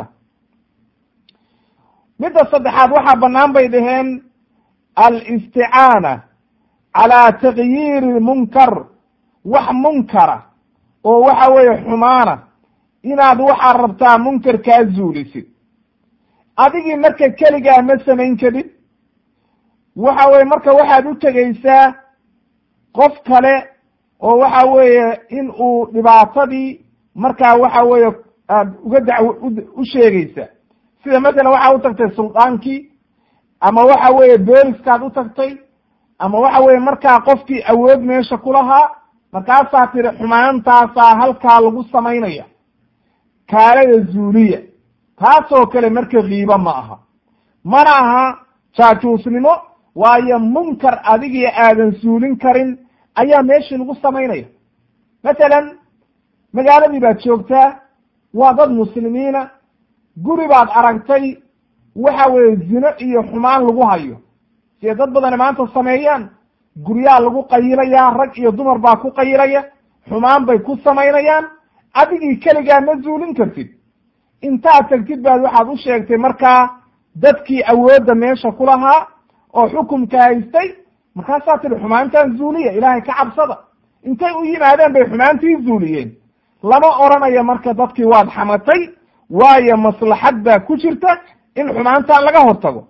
midda saddexaad waxaa bannaan bay dhaheen alisticaana calaa takyiiri munkar, wax munkara oo waxa weeye xumaana inaad waxaad rabtaa munkarkaa zuulisid. adigii marka keligaa ma samayn kadib, waxa weye marka waxaad u tegaysaa qof kale oo waxa weeye in uu dhibaatadii markaa waxa weeye aad uga dacwo u sheegaysa. sida masalan waxaa u tagtay suldaankii, ama waxa weeye booliskaad u tagtay, ama waxa weeye markaa qofkii awood meesha ku lahaa, markaasaa tiri xumaantaasaa halkaa lagu samaynaya, kaalada zuuliya. taasoo kale marka kiibo ma aha, mana aha jaajuusnimo, waayo munkar adigii aadan suulin karin ayaa meeshii lagu samaynaya. masalan magaaladii baad joogtaa, waa dad muslimiina, guri baad aragtay waxa weeye zino iyo xumaan lagu hayo, siday dad badani maanta sameeyaan. guryaa lagu qayilayaa, rag iyo dumar baa ku qayilaya, xumaan bay ku samaynayaan, adigii keligaa ma zuulin kartid. intaad tagtid baad waxaad u sheegtay markaa dadkii awoodda meesha ku lahaa oo xukumka haystay, markaasaa tiri xumaantaan zuuliya, ilaahay ka cabsada. intay u yimaadeen bay xumaantii zuuliyeen. lama oranayo marka dadkii waad xamatay, waayo maslaxad baa ku jirta in xumaantaan laga hortago.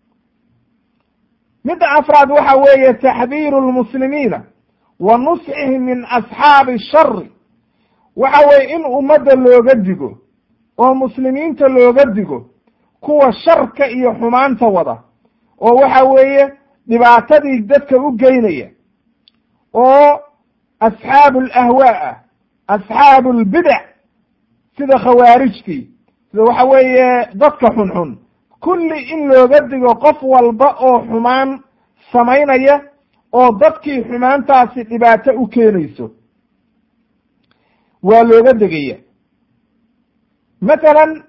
midda afraad waxa weeye taxdiiru lmuslimiina wa nusxihim min asxaabi shari, waxa weeye in ummadda looga digo oo muslimiinta looga digo kuwa sharka iyo xumaanta wada, oo waxa weeye dhibaatadii dadka u geynaya, oo asxaabu alahwaa, asxaabu albidac, sida khawaarijtii, sida waxa weeye dadka xunxun, kulli in looga digo qof walba oo xumaan samaynaya oo dadkii xumaantaasi dhibaato u keenayso, waa looga degaya. masalan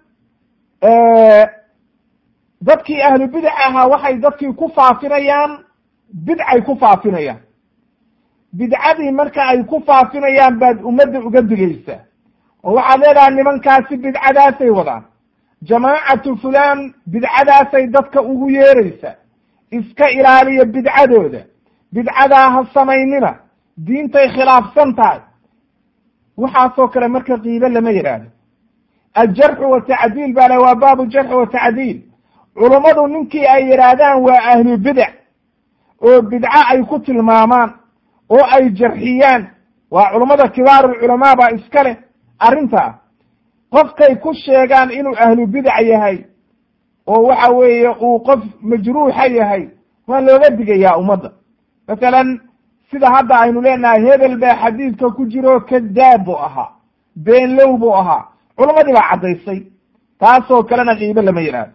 dadkii ahlu bidac ahaa waxay dadkii ku faafinayaan bidcay ku faafinayaan, bidcadii marka ay ku faafinayaan baad ummadda uga digaysaa oo waxaad leedahay nimankaasi bidcadaasay wadaan, jamaacatu fulaan bidcadaasay dadka ugu yeeraysa, iska ilaaliya bidcadooda, bidcadaa ha samaynina, diintay khilaafsan tahay. waxaasoo kale marka qiibo lama yidhaahdo. aljarxu watacdiil baa le waa baabu jarxi watacdiil. culummadu ninkii ay yidhaahdaan waa ahlu bidac oo bidco ay ku tilmaamaan oo ay jarxiyaan, waa culummada kibaarulculamaa baa iska leh arrintaa. qofkay ku sheegaan inuu ahlu bidac yahay oo waxa weeye uu qof majruuxa yahay, waa looga digayaa ummadda. masalan sida hadda aynu leenahay hebel baa xadiidka ku jiro kadaab buu ahaa, beenlow buu ahaa, culammadii baa caddaysay. taasoo kalena qiibo lama yidhaahdo.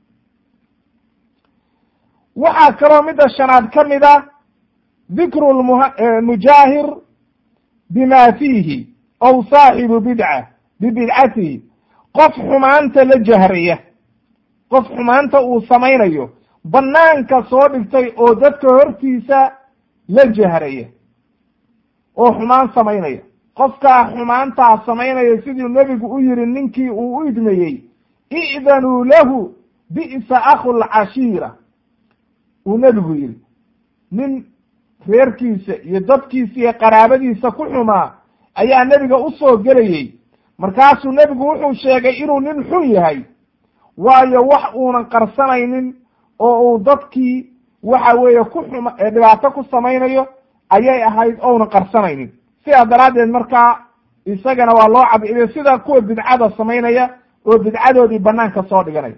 waxaa kaloo midda shanaad ka mid a dikru lmujaahir bima fiihi aw saaxibu bidca bibidcatihi, qof xumaanta la jahraya, qof xumaanta uu samaynayo banaanka soo dhigtay oo dadka hortiisa la jahraya oo xumaan samaynaya. qofkaa xumaantaa samaynaya siduu nebigu u yihi ninkii uu u idmayey, i'danuu lahu bi'sa akhu lcashiira, uu nebigu yihi nin reerkiisa iyo dadkiisa iyo qaraabadiisa ku xumaa ayaa nebiga u soo gelayey. markaasuu nebigu wuxuu sheegay inuu nin xun yahay, waayo wax uunan qarsanaynin oo uu dadkii waxa weeye ku xuma dhibaato ku samaynayo ayay ahayd ounan qarsanaynin. sidaa daraaddeed markaa isagana waa loo cabiriyo, sida kuwa bidcada samaynaya oo bidcadoodii banaanka soo dhiganaya.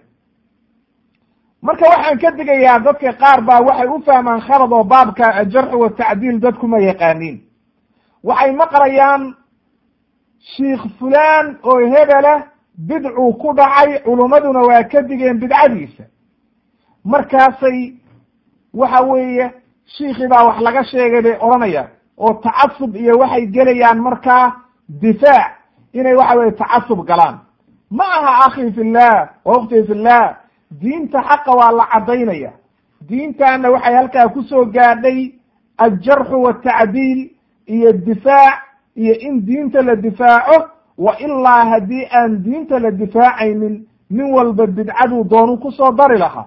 marka waxaan ka digayaa dadka qaar baa waxay u fahmaan khalad oo baabka ajarxu wa tacdiil dadku ma yaqaaniin. waxay maqlayaan shiikh fulaan oo hebela bidcuu ku dhacay, culummaduna waa ka digeen bidcadiisa. markaasay waxa weeye shiikhii baa wax laga sheegay bay odhanayaan, oo tacasub iyo waxay gelayaan markaa difaac inay waxa weye tacasub galaan. ma aha akhi fillah wa ukhti fillah, diinta xaqa waa la caddaynaya. diintaana waxay halkaa kusoo gaadhay aljarxu watacdiil iyo difaac iyo in diinta la difaaco, wa ilaa haddii aan diinta la difaacaynin nin walba bidcaduu doonu kusoo dari lahaa.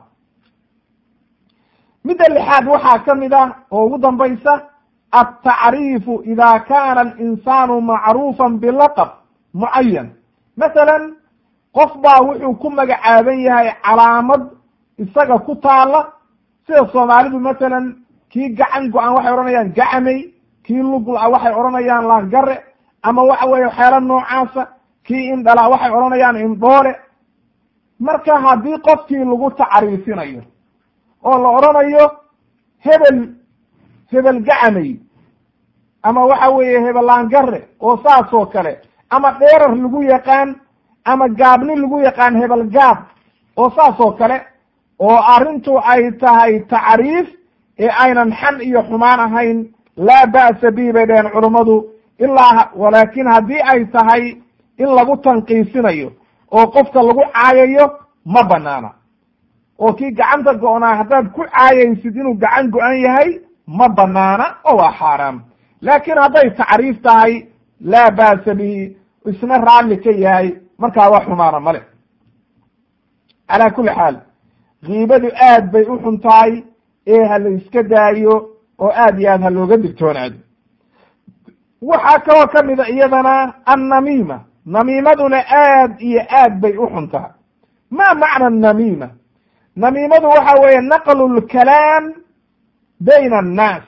midda lixaad waxaa ka mid ah oo ugu dambaysa altacriifu ida kaana alinsaanu macruufan bilaqab mucayan. masalan qof baa wuxuu ku magacaaban yahay calaamad isaga ku taala, sida soomaalidu masalan kii gacan go-an waxay odhanayaan gacamay, kii lugla waxay odhanayaan laangare, ama waxa weeye waxyaala noocaasa, kii indhala waxay odhanayaan indhoole. marka haddii qofkii lagu tacriifinayo oo la odhanayo hebel hebel gacamay, ama waxa weeye hebel laangare oo saas oo kale, ama dheerar lagu yaqaan ama gaabni lagu yaqaan hebel gaab oo saas oo kale, oo arrintu ay tahay tacriif ee aynan xan iyo xumaan ahayn, laa ba'sa bihi bay dhaheen culummadu, ilaa walaakin haddii ay tahay in lagu tanqiisinayo oo qofka lagu caayayo ma banaana. oo kii gacanta go-naa haddaad ku caayaysid inuu gacan go-an yahay ma banaana oo waa xaaraam. laakiin hadday tacriif tahay laa ba'sa bihi, isna raalli ka yahay, markaa wax xumaana male. calaa kulli xaal kiibadu aad bay u xun tahay, ee ha la iska daayo oo aad iyo aad ha looga digtoonaado. waxaa kaloo ka mida iyadana annamiima. namiimaduna aad iyo aad bay u xun tahay. ma macna namiima? namiimadu waxa weeye naqlu lkalaam bayna annaas,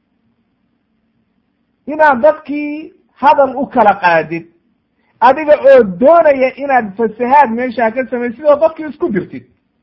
inaad dadkii hadal u kala qaadid adiga oo doonaya inaad fasahaad meeshaa ka samaysid oo dadkii isku dirtid.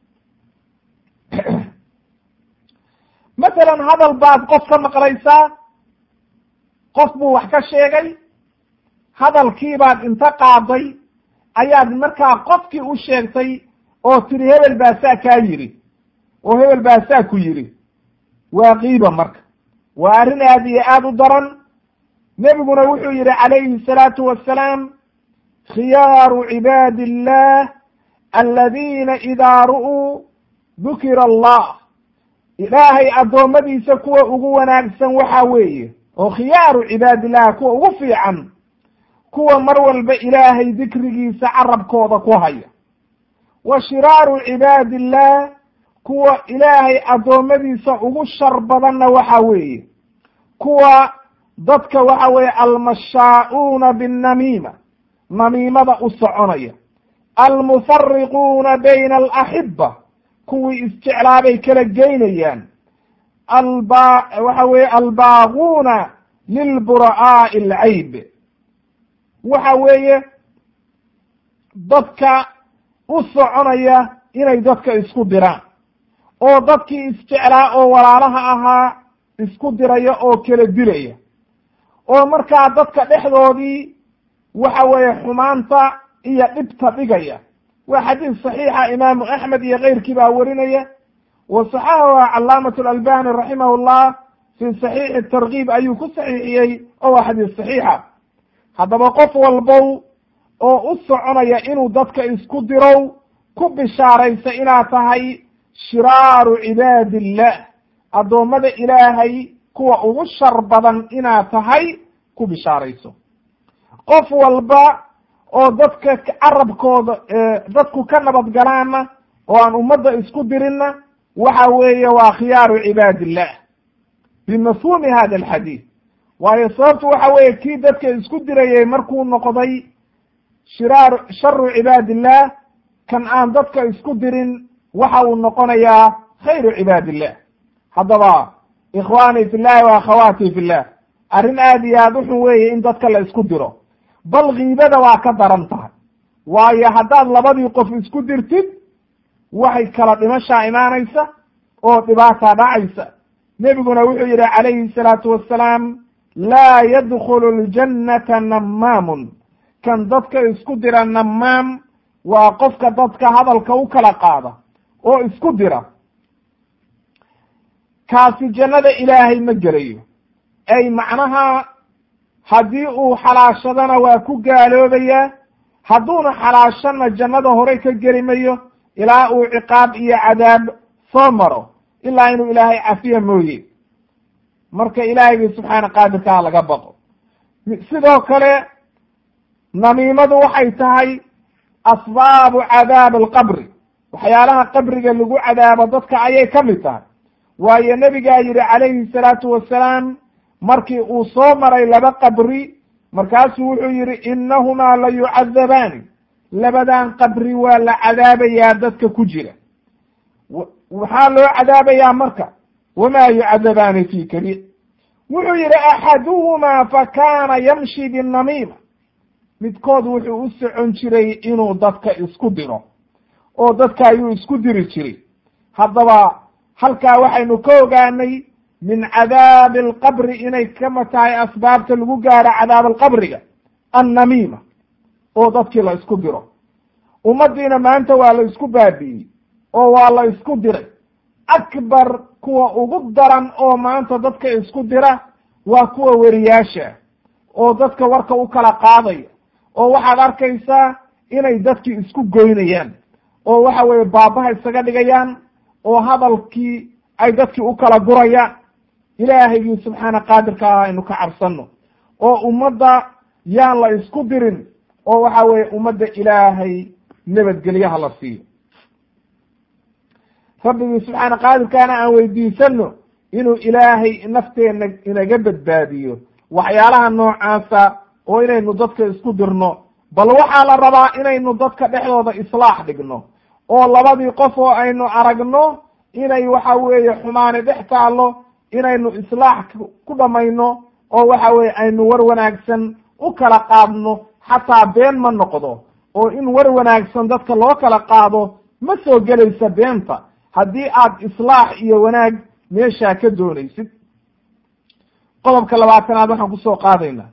masalan hadal baad qof ka maqlaysaa, qof buu wax ka sheegay, hadalkii baad inta qaaday ayaad markaa qofkii u sheegtay oo tiri hebel baa saa kaa yidhi, oo hebel baa saa ku yidhi. waa qiiba marka, waa arrin aad iyo aad u daran. nebiguna wuxuu yidhi calayhi الsalaatu wassalaam, khiyaaru cibaadi illah aladiina idaa ru'uu dukira allah. ilaahay addoommadiisa kuwa ugu wanaagsan waxaa weeye, oo khiyaaru cibaadillah kuwa ugu fiican, kuwa mar walba ilaahay dikrigiisa carabkooda ku haya. wa shiraaru cibaadillah kuwa ilaahay addoommadiisa ugu shar badanna waxa weeye kuwa dadka waxa weeye almashaa'uuna binnamiima, namiimada u soconaya, almufariquuna bayna alaxiba, kuwii isjeclaabay kala geynayaan, alba waxa weeye albaaquuna lilbura'aa'i alcayb, waxa weeye dadka u soconaya inay dadka isku diraan, oo dadkii isjeclaa oo walaalaha ahaa isku diraya oo kala dilaya, oo markaa dadka dhexdoodii waxa weeye xumaanta iyo dhibta dhigaya. waa xadiis saxiixa, imaamu axmed iyo keyrkii baa warinaya, wa saxaxahu calaamatu alalbani raximahullah fi saxiixi tarkiib ayuu ku saxiixiyey, oo waa xadiis saxiixa. haddaba qof walbow oo u soconaya inuu dadka isku dirow, ku bishaaraysa inaad tahay shiraaru cibaadi illah, addoommada ilaahay kuwa ugu shar badan inaad tahay ku bishaarayso. qof walba oo dadka carabkooda dadku ka nabadgalaana oo aan ummadda isku dirinna waxa weeye waa khiyaaru cibaadillah bimafhuumi hada alxadiid. waayo sababtu waxa weeye kii dadka isku dirayay markuu noqday shiraaru sharu cibaadillah, kan aan dadka isku dirin waxa uu noqonayaa khayru cibaadillah. haddaba ikhwaani fillahi wa akhawaati fillah, arrin aad iyo aad u xun weeye in dadka la isku diro, bal kiibada waa ka daran tahay. waayo haddaad labadii qof isku dirtid waxay kala dhimashaa imaanaysa oo dhibaataa dhacaysa. nebiguna wuxuu yidhi calayhi salaatu wassalaam laa yadkhulu ljannata namaamun, kan dadka isku dira namaam waa qofka dadka hadalka u kala qaada oo isku dira, kaasi jannada ilaahay ma gelayo. ay macnaha haddii uu xalaashadana waa ku gaaloobayaa, hadduuna xalaashana jannada horey ka geli mayo ilaa uu ciqaab iyo cadaab soo maro, ilaa inuu ilaahay cafiya mooye. marka ilaahaygi subxaana qaadirkaa laga baqo. sidoo kale namiimadu waxay tahay asbaabu cadaabi alqabri, waxyaalaha qabriga lagu cadaabo dadka ayay ka mid tahay. waayo nebigaa yidhi calayhi salaatu wassalaam markii uu soo maray laba qabri, markaasuu wuxuu yidhi innahumaa la yucadabaani, labadan qabri waa la cadaabayaa dadka ku jira. waxaa loo cadaabayaa marka wamaa yucadabaani fi kabiir. wuxuu yidhi axaduhumaa fa kaana yamshi binamiima, midkood wuxuu u socon jiray inuu dadka isku diro oo dadka ayuu isku diri jiray. haddaba halkaa waxaynu ka ogaanay min cadaabi alqabri inay kama tahay asbaabta lagu gaaro cadaab alqabriga annamiima, oo dadkii la isku diro. ummaddiina maanta waa la isku baabi'iyey oo waa la isku diray. akbar kuwa ugu daran oo maanta dadka isku dira waa kuwa weriyaasha oo dadka warka u kala qaadaya, oo waxaad arkaysaa inay dadkii isku goynayaan oo waxa weeye baabaha isaga dhigayaan oo hadalkii ay dadkii u kala gurayaan. ilaahaygi subxaana qaadirka ah aynu ka cabsanno oo ummadda yaan la isku dirin, oo waxa weeye ummadda ilaahay nabadgelyaha la siiyo. rabbigii subxaana qaadirkaana aan weydiisano inuu ilaahay nafteenna inaga badbaadiyo waxyaalaha noocaasa oo inaynu dadka isku dirno. bal waxaa la rabaa inaynu dadka dhexdooda islaax dhigno oo labadii qof oo aynu aragno inay waxa weeye xumaani dhex taallo inaynu islaax ku dhamayno oo waxa weeye aynu war wanaagsan u kala qaadno. xataa been ma noqdo, oo in war wanaagsan dadka loo kala qaado ma soo gelaysa beenta haddii aad islaax iyo wanaag meeshaa ka doonaysid. qodobka labaatanaad waxaan kusoo qaadaynaa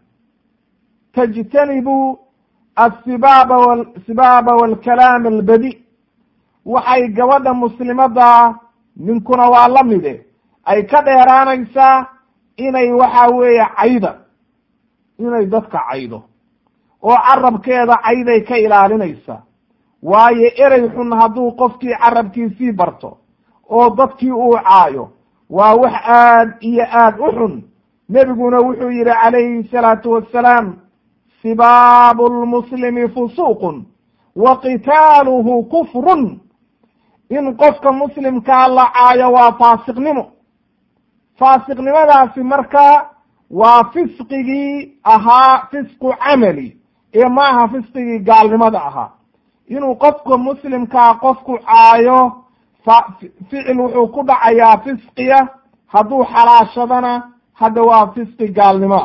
tajtanibuu asibaaba w sibaaba walkalaam albadi. waxay gabadha muslimada ninkuna waa la mide ay ka dheeraanaysaa inay waxa weeye cayda inay dadka caydo oo carabkeeda cayday ka ilaalinaysa. waayo erey xun hadduu qofkii carabkiisii barto oo dadkii uu caayo waa wax aad iyo aad u xun. nebiguna wuxuu yidhi calayhi salaatu wassalaam sibaabu lmuslimi fusuuqun wa qitaaluhu kufrun. in qofka muslimkaa la caayo waa faasiqnimo. faasiqnimadaasi marka waa fisqigii ahaa fisqu camali ee ma aha fisqigii gaalnimada ahaa. inuu qofka muslimkaa qofku caayo fa ficil wuxuu ku dhacayaa fisqiya, hadduu xalaashadana hadda waa fisqi gaalnimoa.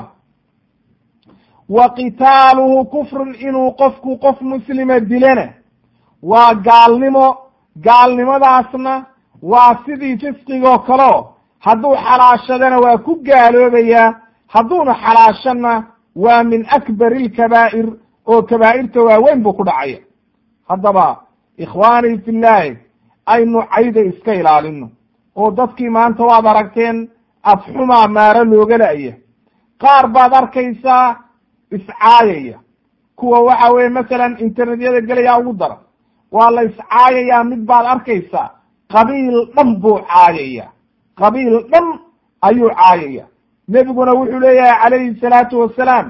wa qitaaluhu kufrun, inuu qofku qof muslima dilana waa gaalnimo. gaalnimadaasna waa sidii fisqigoo kaleo hadduu xalaashadana waa ku gaaloobayaa, hadduuna xalaashana waa min akbari ilkabaa'ir oo kabaa'irta waaweyn buu ku dhacaya. haddaba ikhwaanii fillaahi aynu cayda iska ilaalino oo dadkii maanta waad aragteen afxumaa maaro looga la'ya. qaar baad arkaysaa iscaayaya, kuwa waxa weeye masalan internetyada gelayaa ugu dara waa la iscaayayaa. mid baad arkaysaa qabiil dhan buu caayaya, qabiil dhan ayuu caayaya. nebiguna wuxuu leeyahay calayhi salaatu wassalaam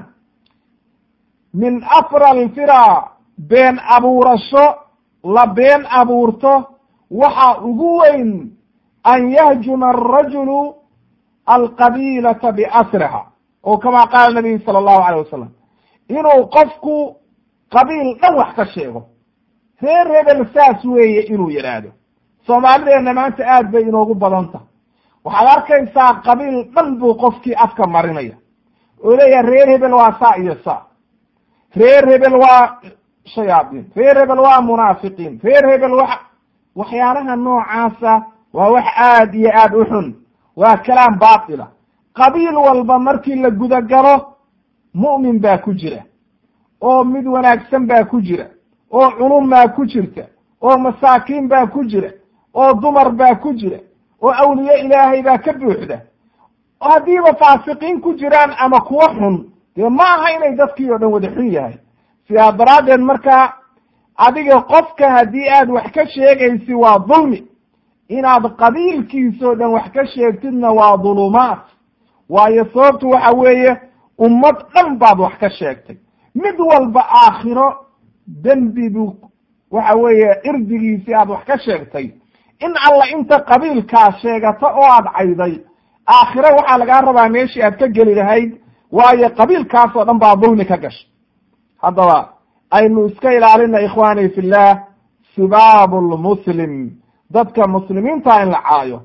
min afra alfira, been abuurasho la been abuurto waxa ugu weyn an yahjuma arajulu alqabiilata biasriha, oo kama qaala nabiy sala allahu alayh wasalam, inuu qofku qabiil dhan wax ka sheego. reer hebel saas weeye inuu yidhaahdo. soomaalideenna maanta aad bay inoogu badan tahay. waxaad arkaysaa qabiil dhan buu qofkii afka marinaya oo leeyahay reer hebel waa saa iyo saa, reer hebel waa shayaadiin, reer hebel waa munaafiqiin, reer hebel wa waxyaalaha noocaasa waa wax aad iyo aad u xun, waa kalaam baatila. qabiil walba markii la gudagalo mu'min baa ku jira, oo mid wanaagsan baa ku jira, oo culum baa ku jirta, oo masaakiin baa ku jira, oo dumar baa ku jira, oo awliye ilaahay baa ka buuxda. haddiiba faasiqiin ku jiraan ama kuwa xun, dee ma aha inay dadkii oo dhan wada xun yahay. sidaa daraaddeed markaa adiga qofka haddii aad wax ka sheegaysi waa dulmi, inaad qabiilkiisoo dhan wax ka sheegtidna waa dulumaad. waayo sababtu waxa weeye ummad dhan baad wax ka sheegtay, mid walba aakhiro dembi buu waxa weeye irdigiisii aad wax ka sheegtay. in alla inta qabiilkaa sheegata oo aad cayday, aakhiro waxaa lagaa rabaa meeshii aad ka geli lahayd, waayo qabiilkaasoo dhan baa dulmi ka gashay. haddaba aynu iska ilaalina ikhwaani fillah sibaabu lmuslim, dadka muslimiinta in la caayo.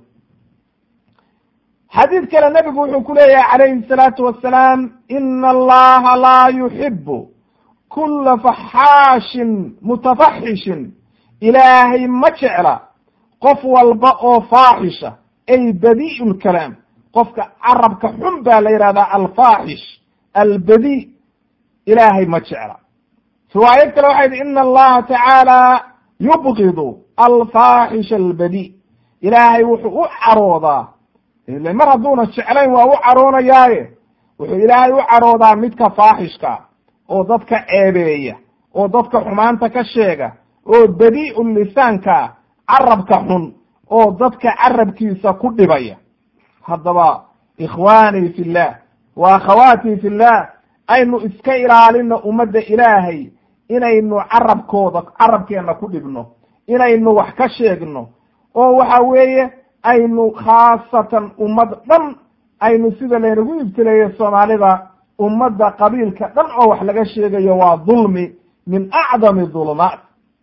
xadiid kale nebigu wuxuu ku leeyahay calayhi salaatu wassalaam, ina allaha laa yuxibu kula faxaashin mutafaxishin, ilaahay ma jecla qof walba oo faaxisha, ay badii'u lkalaam, qofka carabka xun baa la yidhahdaa alfaaxish, albadi, ilaahay ma jecla. riwaayad kale waxay idhi ina allaha tacaala yubgidu alfaaxisha albadi, ilaahay wuxuu u caroodaa, ile mar hadduuna jeclayn waa u caroonayaaye, wuxuu ilaahay u caroodaa midka faaxishka, oo dadka ceebeeya, oo dadka xumaanta ka sheega, oo badii'u lisaanka, carabka xun, oo dadka carabkiisa ku dhibaya. haddaba ikhwaanii fillah wa akhawaatii fillah, aynu iska ilaalino ummadda ilaahay inaynu carabkooda carabkeenna ku dhibno, inaynu wax ka sheegno, oo waxa weeye aynu khaasatan ummad dhan aynu sida laynagu ibtileeyo soomaalida, ummadda qabiilka dhan oo wax laga sheegayo waa dulmi min acdami dulumaat.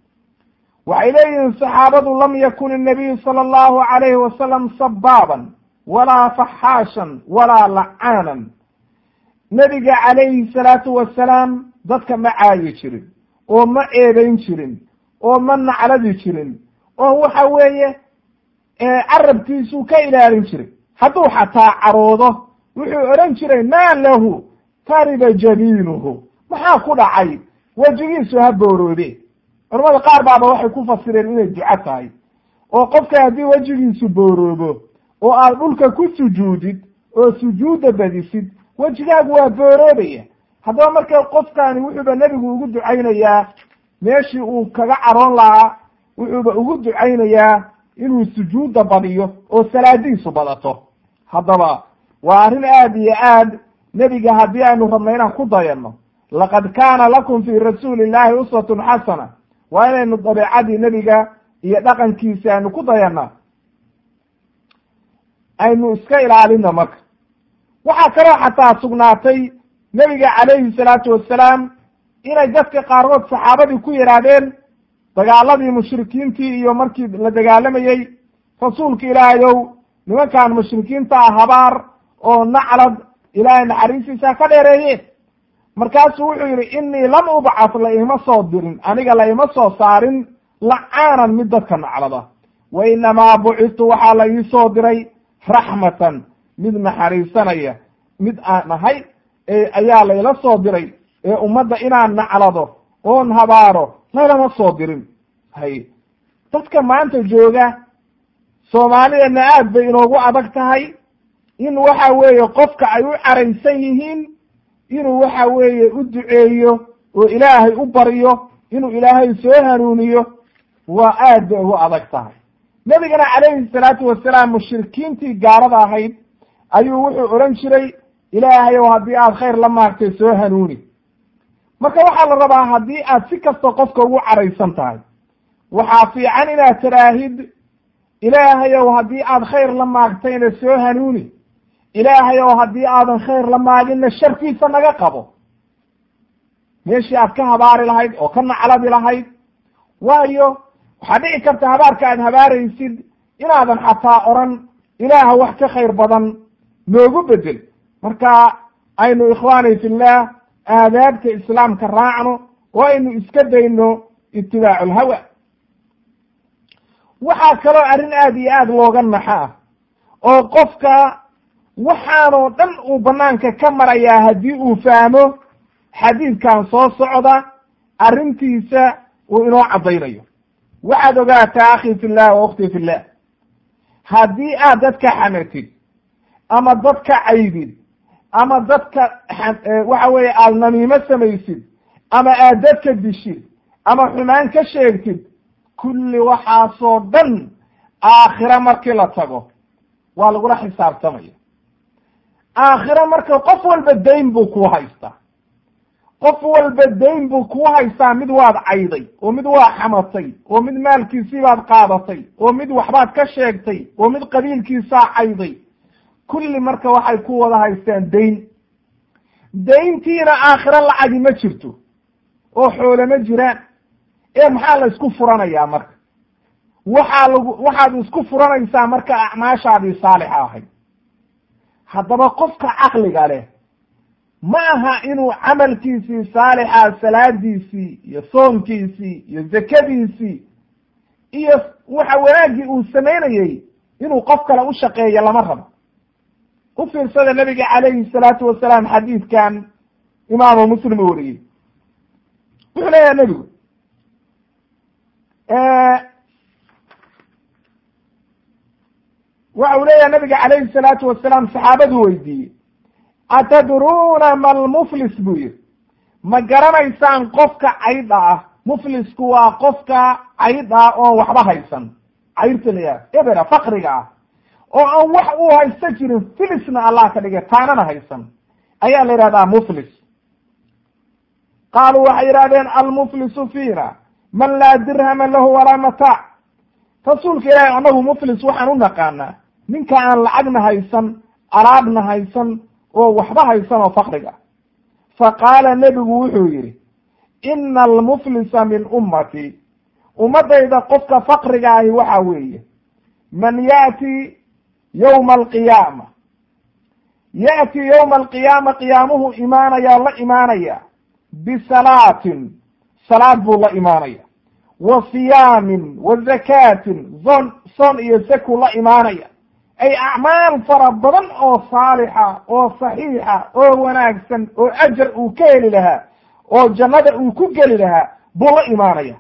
waxay leeyihiin saxaabadu, lam yakun الnabiyu salى اllahu alayhi wasalam sabaaban walaa faxaashan walaa lacaanan. nebiga calayhi salaatu wasalaam dadka ma caayi jirin, oo ma eedayn jirin, oo ma nacladi jirin, oo waxa weeye carabkiisuu ka ilaalin jiray. hadduu xataa caroodo wuxuu odhan jiray maa lahu tariba jabiinuhu, maxaa ku dhacay, wejigiisu ha booroode. culamada qaar baaba waxay ku fasireen inay duco tahay, oo qofka haddii wejigiisu booroobo oo aad dhulka ku sujuudid oo sujuudda badisid, wejigaagu waa booroobaya. haddaba marka qofkaani wuxuuba nebigu ugu ducaynayaa meeshii uu kaga caroon lahaa, wuxuuba ugu ducaynayaa inuu sujuudda badiyo oo salaadiisu badato. haddaba waa arrin aad iyo aad nebiga haddii aynu rabno inaan ku dayanno, laqad kaana lakum fii rasuuli illahi uswatun xasana, waa inaynu dabeecadii nebiga iyo dhaqankiisa aynu ku dayanna, aynu iska ilaalino. marka waxaa kaloo xataa sugnaatay nebiga calayhi salaatu wassalaam inay dadka qaarkood saxaabadii ku yidhaahdeen dagaaladii mushrikiintii iyo markii la dagaalamayey, rasuulka ilaahayow nimankan mushrikiinta ah habaar oo naclad ilaahay naxariistiisa ka dheereeye. markaasuu wuxuu yidhi innii lam ubcad, la ima soo dirin, aniga la ima soo saarin lacaanan mid dadka naclada, wa inamaa bucidtu waxaa la ii soo diray raxmatan, mid naxariisanaya mid aan ahay ayaa layla soo diray, ee ummadda inaan naclado oon habaaro laylama soo dirin. hay dadka maanta jooga soomaalidana aad bay inoogu adag tahay in waxa weeye qofka ay u caraysan yihiin inuu waxa weeye u duceeyo oo ilaahay u baryo inuu ilaahay soo hanuuniyo, waa aad bay ugu adag tahay. nebigana calayhi salaatu wasalaam mushrikiintii gaalada ahayd ayuu wuxuu odhan jiray ilaahay ow haddii aad khayr la maagtay soo hanuuni. marka waxaa la rabaa haddii aad si kasta qofka ugu caraysan tahay, waxaa fiican inaad tiraahid ilaahay ow haddii aad khayr la maagtayna soo hanuuni, ilaahay ow haddii aadan khayr la maaginna sharkiisa naga qabo. meeshii aad ka habaari lahayd oo ka nacladi lahayd, waayo waxaa dhici karta habaarka aad habaaraysid inaadan xataa oran ilaaha wax ka khayr badan noogu bedel. marka aynu ikhwaani fillah aadaabta islaamka raacno oo aynu iska dayno itibaacu lhawa. waxaa kaloo arrin aad iyo aad looga naxa ah oo qofka waxaanoo dhan uu banaanka ka marayaa haddii uu fahmo xadiidkan soo socda arrintiisa uu inoo caddaynayo. waxaad ogaataa akhi fillah wa ukhti fillah, haddii aad dadka xamatid ama dadka caydid ama dadka waxa weeye aad namiimo samaysid ama aad dadka dishid ama xumaan ka sheegtid, kulli waxaasoo dhan aakhira markii la tago waa lagula xisaabtamaya. aakhira marka qof walba dayn buu ku haystaa, qof walba dayn buu ku haystaa. mid waad cayday oo mid waa xamatay oo mid maalkiisii baad qaadatay oo mid waxbaad ka sheegtay oo mid qabiilkiisaa cayday. kulli marka waxay ku wada haystaan dayn. dayntiina aakhira lacagi ma jirto oo xoole ma jiraan. ee maxaa la isku furanayaa marka? waxaa lagu waxaad isku furanaysaa marka acmaashaadii saalixa ahayd. haddaba qofka caqliga leh ma aha inuu camalkiisii saalixa, salaadiisii iyo soonkiisii iyo zakadiisii iyo waxa wanaaggii uu samaynayey inuu qof kale u shaqeeyo lama rabo. u fiirsada nabiga calayhi salaatu wasalaam xadiidkan imaamu muslim u wariyey. wuxuu leeyahay nebigu waxa uu leeyahay nabiga calayhi salaatu wasalaam saxaabadu weydiiyey, atadruuna ma lmuflis buu yidhi, ma garanaysaan qofka caydha ah? muflisku waa qofka caydh ah oon waxba haysan, cayrta layaha ebera fakriga ah oo aan wax uu haysta jirin, filisna allah ka dhigay taanana haysan, ayaa la yidhahdaa muflis. qaaluu waxay yidhahdeen almuflisu fiina man laa dirhama lahu walaa mataac. rasuulka ilaahi annagu muflis waxaan u naqaanaa ninka aan lacagna haysan, alaabna haysan, oo waxba haysan oo fakriga. faqaala nebigu wuxuu yidhi, ina almuflisa min ummati, ummadayda qofka fakriga ahi waxa weeye, man ya'ti yowma alqiyaama, ya'ti yowma alqiyaama, qiyaamuhu imaanaya la imaanaya, bisalaatin, salaad buu la imaanaya, wa siyaamin wa zakaatin, zon son iyo saku la imaanaya. ay acmaal fara badan oo saalixa oo saxiixa oo wanaagsan oo ajar uu ka heli lahaa oo jannada uu ku geli lahaa buu la imaanaya.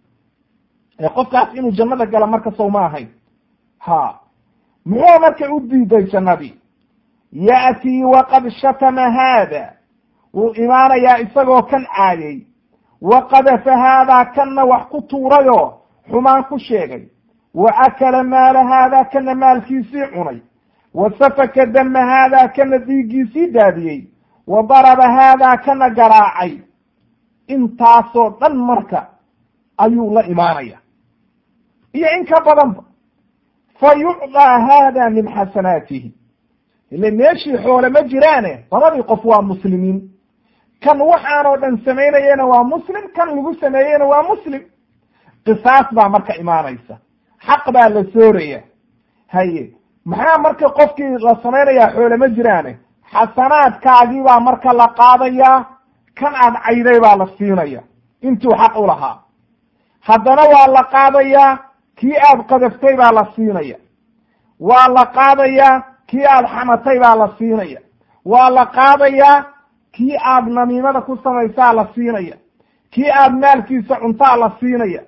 ee qofkaas inuu jannada gala marka sow ma ahayn. ha muxuu marka u diiday jannadii? ya'tii waqad shatama haada, wuu imaanayaa isagoo kan caayay, waqadafa haadaa kanna wax ku tuurayoo xumaan ku sheegay, wa akala maala haadaa kana maalkiisii cunay, wa safaka dama haadaa kana dhiiggiisii daadiyey, wa daraba haadaa kana garaacay. intaasoo dhan marka ayuu la imaanaya iyo in ka badanba. fa yucdaa haada min xasanaatihi, ile meeshii xoole ma jiraane labadii qof waa muslimiin. kan waxaanoo dhan samaynayena waa muslim, kan lagu sameeyeyna waa muslim. qisaas baa marka imaanaysa, xaq baa la sooraya. haye maxaa marka qofkii la samaynayaa xoole ma jiraane? xasanaadkaagii baa marka la qaadayaa, kan aad cayday baa la siinaya intuu xaq u lahaa. haddana waa la qaadayaa kii aad qadaftay baa la siinaya, waa la qaadayaa kii aad xamatay baa la siinaya, waa la qaadayaa kii aad namiimada ku samaysaa la siinaya, kii aad maalkiisa cuntaa la siinaya.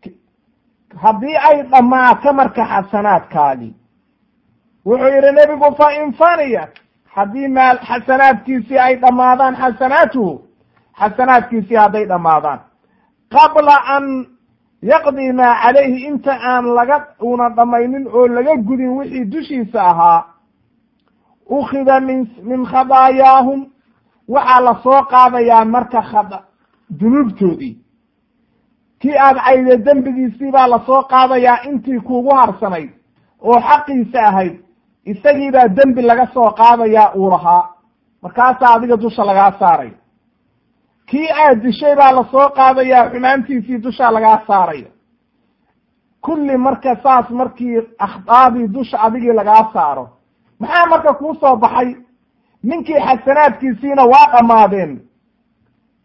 haddii ay dhammaato marka xasanaadkaagii, wuxuu yidhi nebigu fa in faniyat, haddii maal xasanaadkiisii ay dhammaadaan, xasanaatuhu xasanaadkiisii hadday dhammaadaan, qabla an yaqdii maa calayhi, inta aan laga una dhammaynin oo laga gudin wixii dushiisa ahaa, ukhida min min khadaayaahum, waxaa la soo qaadayaa marka khada dunuubtoodii. kii aad cayday dembigiisii baa la soo qaadayaa intii kuugu harsanayd oo xaqiisa ahayd, isagii baa dembi laga soo qaadayaa uu lahaa, markaasaa adiga dusha lagaa saaray. kii aad dishay baa la soo qaadayaa, xumaantiisii dusha lagaa saaraya. kulli marka saas markii akhdaadii dusha adigii lagaa saaro, maxaa marka kuu soo baxay? ninkii xasanaadkiisiina waa dhammaadeen,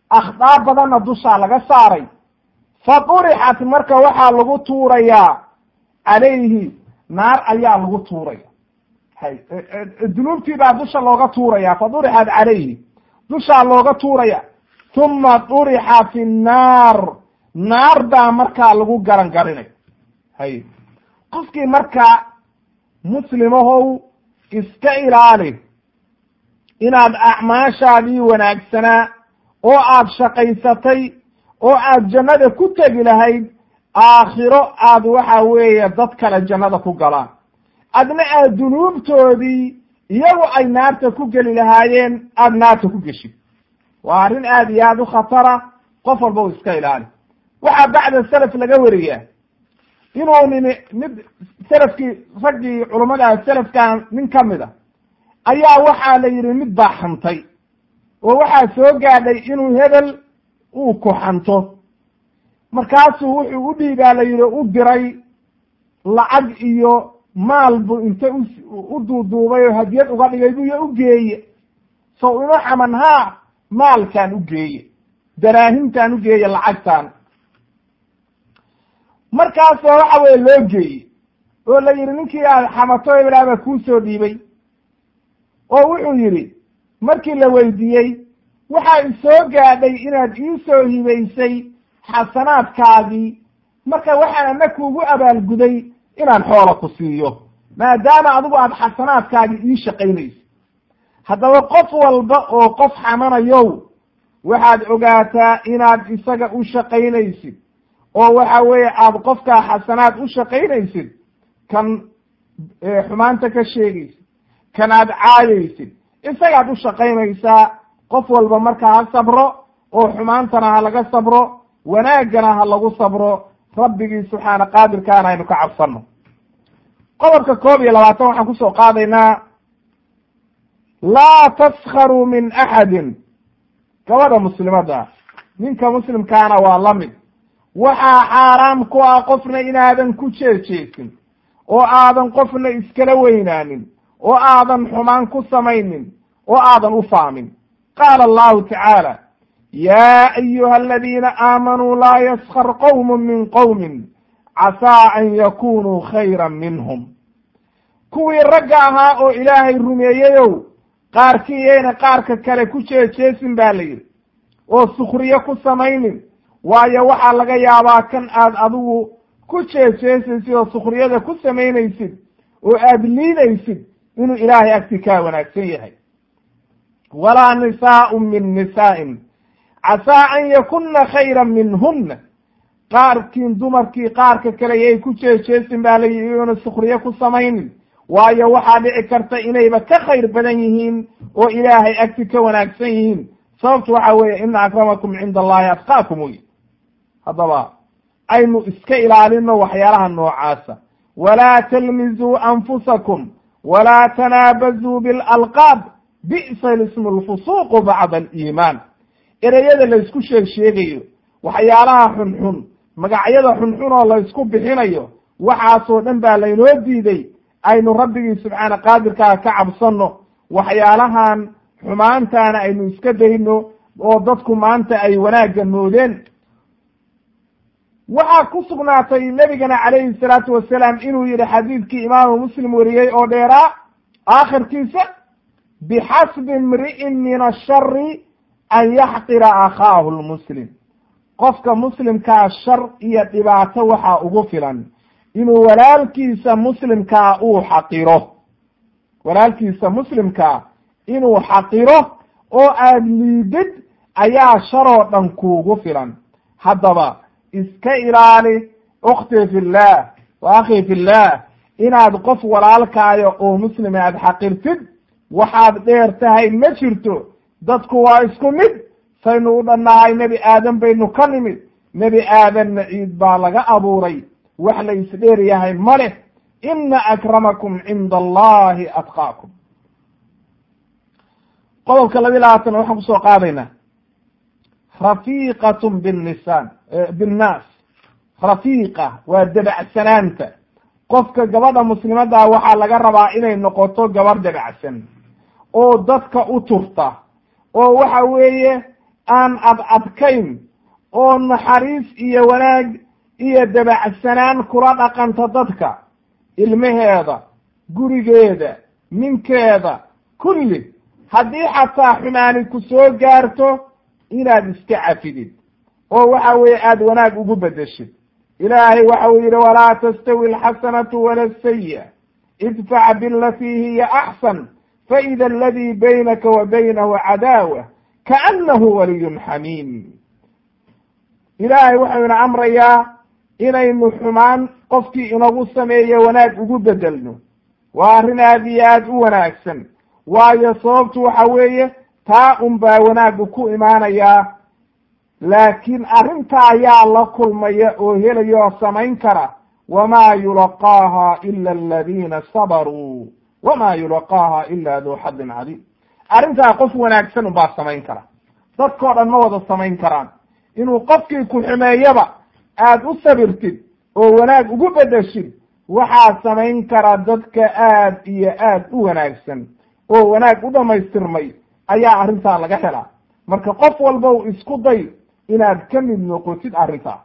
akhdaa badanna dushaa laga saaray fa durixat marka waxaa lagu tuurayaa calayhi naar ayaa lagu tuuraya hay dunuubtii baa dusha looga tuuraya fa durixat calayhi dushaa looga tuuraya uma durixa fi nnaar naar baa markaa lagu garan garinay hay qofkii markaa muslimahow iska ilaali inaad acmaashaadii wanaagsanaa oo aad shaqaysatay oo aad jannada ku tegi lahayd aakhiro aad waxa weeye dad kale jannada ku galaan adna aad dunuubtoodii iyagu ay naarta ku geli lahaayeen aad naarta ku geshid waa arrin aad iyo aad u khatara qof walba u iska ilaali waxaa bacda salaf laga wariyaa inuu nin mid salafkii raggii culummada salafkan nin ka mid a ayaa waxaa la yidhi mid baa xantay oo waxaa soo gaadhay inuu hebel uu ku xanto markaasuu wuxuu u dhiibaa la yidhi u diray lacag iyo maal buu inta u duuduubay oo hadiyad uga dhigay buyo u geeye so ima xaman haa maalkaan u geeye daraahimtaan u geeye lacagtaan markaasa waxa weye loo geeye oo la yidhi ninkii aad xamato hebelaa baa kuu soo dhiibay oo wuxuu yidhi markii la weydiiyey waxaa isoo gaadhay inaad ii soo hibaysay xasanaadkaagii marka waxaan ana kuugu abaalguday inaan xoola ku siiyo maadaama adigu aad xasanaadkaagii ii shaqaynayso haddaba qof walba oo qof xamanayow waxaad ogaataa inaad isaga u shaqaynaysid oo waxa weeye aad qofkaa xasanaad u shaqaynaysid kan xumaanta ka sheegaysid kan aad caayaysid isagaad u shaqaynaysaa qof walba marka ha sabro oo xumaantana ha laga sabro wanaaggana ha lagu sabro rabbigii subxaana qaadirkaana aynu ka cabsanno qodobka koob iyo labaatan waxaan kusoo qaadaynaa laa taskharuu min axadin gabadha muslimadda ninka muslimkaana waa la mid waxaa xaaraam ku ah qofna inaadan ku jeejeesin oo aadan qofna iskala weynaanin oo aadan xumaan ku samaynin oo aadan u faamin qaala allahu tacaala yaa ayuha aladiina aamanuu laa yaskar qowmu min qowmin casaa an yakunuu khayran minhum kuwii ragga ahaa oo ilaahay rumeeyeyow qaarkii yayna qaarka kale ku jeejeesin baa la yidhi oo sukriyo ku samaynin waayo waxaa laga yaabaa kan aad adigu ku jeejeesaysid oo sukriyada ku samaynaysid oo aad liidaysid inuu ilaahay agti kaa wanaagsan yahay walaa nisaa'un min nisaa'in casaa an yakunna khayran minhunna qaarkiin dumarkii qaarka kale yay ku jeejeesin baa la yidhi iyoona sukriyo ku samaynin waayo waxaa dhici karta inayba ka khayr badan yihiin oo ilaahay agti ka wanaagsan yihiin sababtu waxa weeye ina akramakum cinda allahi atqaakum wey haddaba aynu iska ilaalino waxyaalaha noocaasa walaa talmizuu anfusakum walaa tanaabazuu bilalqaab bi'sa lismu lfusuuqu bacda aliimaan ereyada laysku sheeg sheegayo waxyaalaha xunxun magacyada xunxun oo laysku bixinayo waxaasoo dhan baa laynoo diiday aynu rabbigii subxaana qaadirkaa ka cabsanno waxyaalahan xumaantaana aynu iska dayno oo dadku maanta ay wanaagga moodeen waxaa ku sugnaatay nebigana calayhi salaatu wasalaam inuu yidhi xadiidkii imaamu muslim wariyey oo dheeraa aakhirkiisa bixasbi imri'in min ashari an yaxqira akhaahu lmuslim qofka muslimkaa shar iyo dhibaato waxaa ugu filan inuu walaalkiisa muslimkaa uu xaqiro walaalkiisa muslimkaa inuu xaqiro oo aad liidid ayaa sharoo dhan kuugu filan haddaba iska ilaali ukhtii fillaah wa akhii fillaah inaad qof walaalkaayo oo muslima aad xaqirtid waxaad dheer tahay ma jirto dadku waa isku mid saynu u dhannahay nebi aadan baynu ka nimid nebi aadanna ciid baa laga abuuray wax la isdheer yahay ma leh ina akramakum cinda allahi atqaakum qodobka labi labaatan waxaan kusoo qaadaynaa rafiiqatun binnisaan binnaas rafiiqa waa dabacsanaanta qofka gabadha muslimadda waxaa laga rabaa inay noqoto gabar dabacsan oo dadka u turta oo waxa weeye aan ad adkayn oo naxariis iyo wanaag iyo dabacsanaan kula dhaqanto dadka, ilmaheeda, gurigeeda, ninkeeda, kulli haddii xataa xumaani ku soo gaarto inaad iska cafidid oo waxa weeye aada wanaag ugu bedeshid. ilaahay waxa uu yidhi walaa tastawi alxasanatu wala asayi'a idfac bilatii hiya axsan faida aladii baynaka wa baynahu cadaawa kaannahu waliyun xamiim. ilaahay wuxuu ina amrayaa inaynu xumaan qofkii inagu sameeye wanaag ugu bedelno. waa arrin aad iyo aad u wanaagsan, waayo sababtu waxa weeye taa un baa wanaaggu ku imaanayaa. laakiin arrinta ayaa la kulmaya oo helaya oo samayn kara, wamaa yulaqaaha ila aladiina sabaruu wamaa yulaqaaha ila duu xadin cadiim. arrintaa qof wanaagsan un baa samayn kara, dadkao dhan ma wada samayn karaan. inuu qofkii ku xumeeyaba aad u sabirtid oo wanaag ugu bedeshid, waxaa samayn kara dadka aad iyo aad u wanaagsan oo wanaag u dhamaystirmay ayaa arrintaa laga helaa. marka qof walba u isku day inaad ka mid noqotid arrintaa.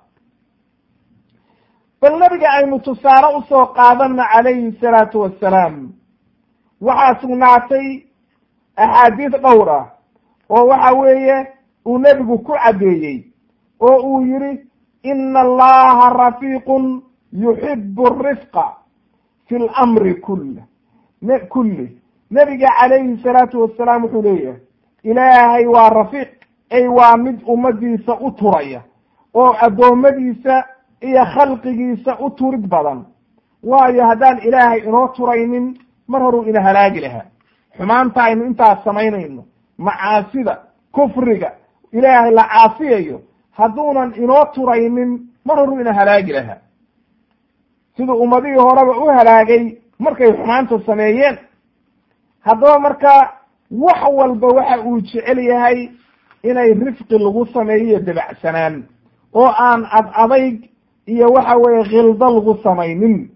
bal nabiga aynu tusaale usoo qaadana calayhi salaatu wassalaam, waxaa sugnaatay axaadiis dhowr ah oo waxa weeye uu nebigu ku caddeeyey oo uu yidhi ina allaha rafiiqun yuxibu arifqa fi lamri kul kulli. nebiga calayhi salaatu wassalaam wuxuu leeyahay ilaahay waa rafiiq, ay waa mid ummadiisa u turaya oo addoommadiisa iyo khalqigiisa u turid badan. waayo haddaan ilaahay inoo turaynin mar horuu ina halaagi lahaa. xumaanta aynu intaas samaynayno, macaasida, kufriga, ilaahay la caasiyayo, hadduunan inoo turaynin mar horuu ina halaagi lahaa, siduu ummadihii horeba u halaagay markay xumaanta sameeyeen. haddaba marka wax walba waxa uu jecel yahay inay rifqi lagu sameeyo dabacsanaan oo aan ad adayg iyo waxa weeye khildo lagu samaynin.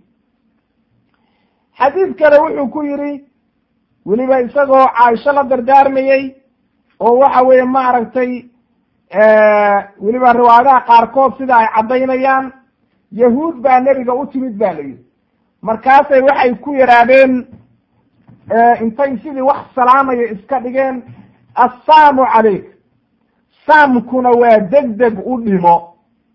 xadiid kale wuxuu ku yidhi weliba isagoo caaisho la dardaarmayey oo waxa weeye maaragtay weliba riwaayadaha qaarkood sida ay caddaynayaan, yahuud baa nebiga u timid ba la yidhi. markaasay waxay ku yidhaahdeen intay sidii wax salaamaya iska dhigeen, assaamu calayk. saamkuna waa deg deg u dhimo.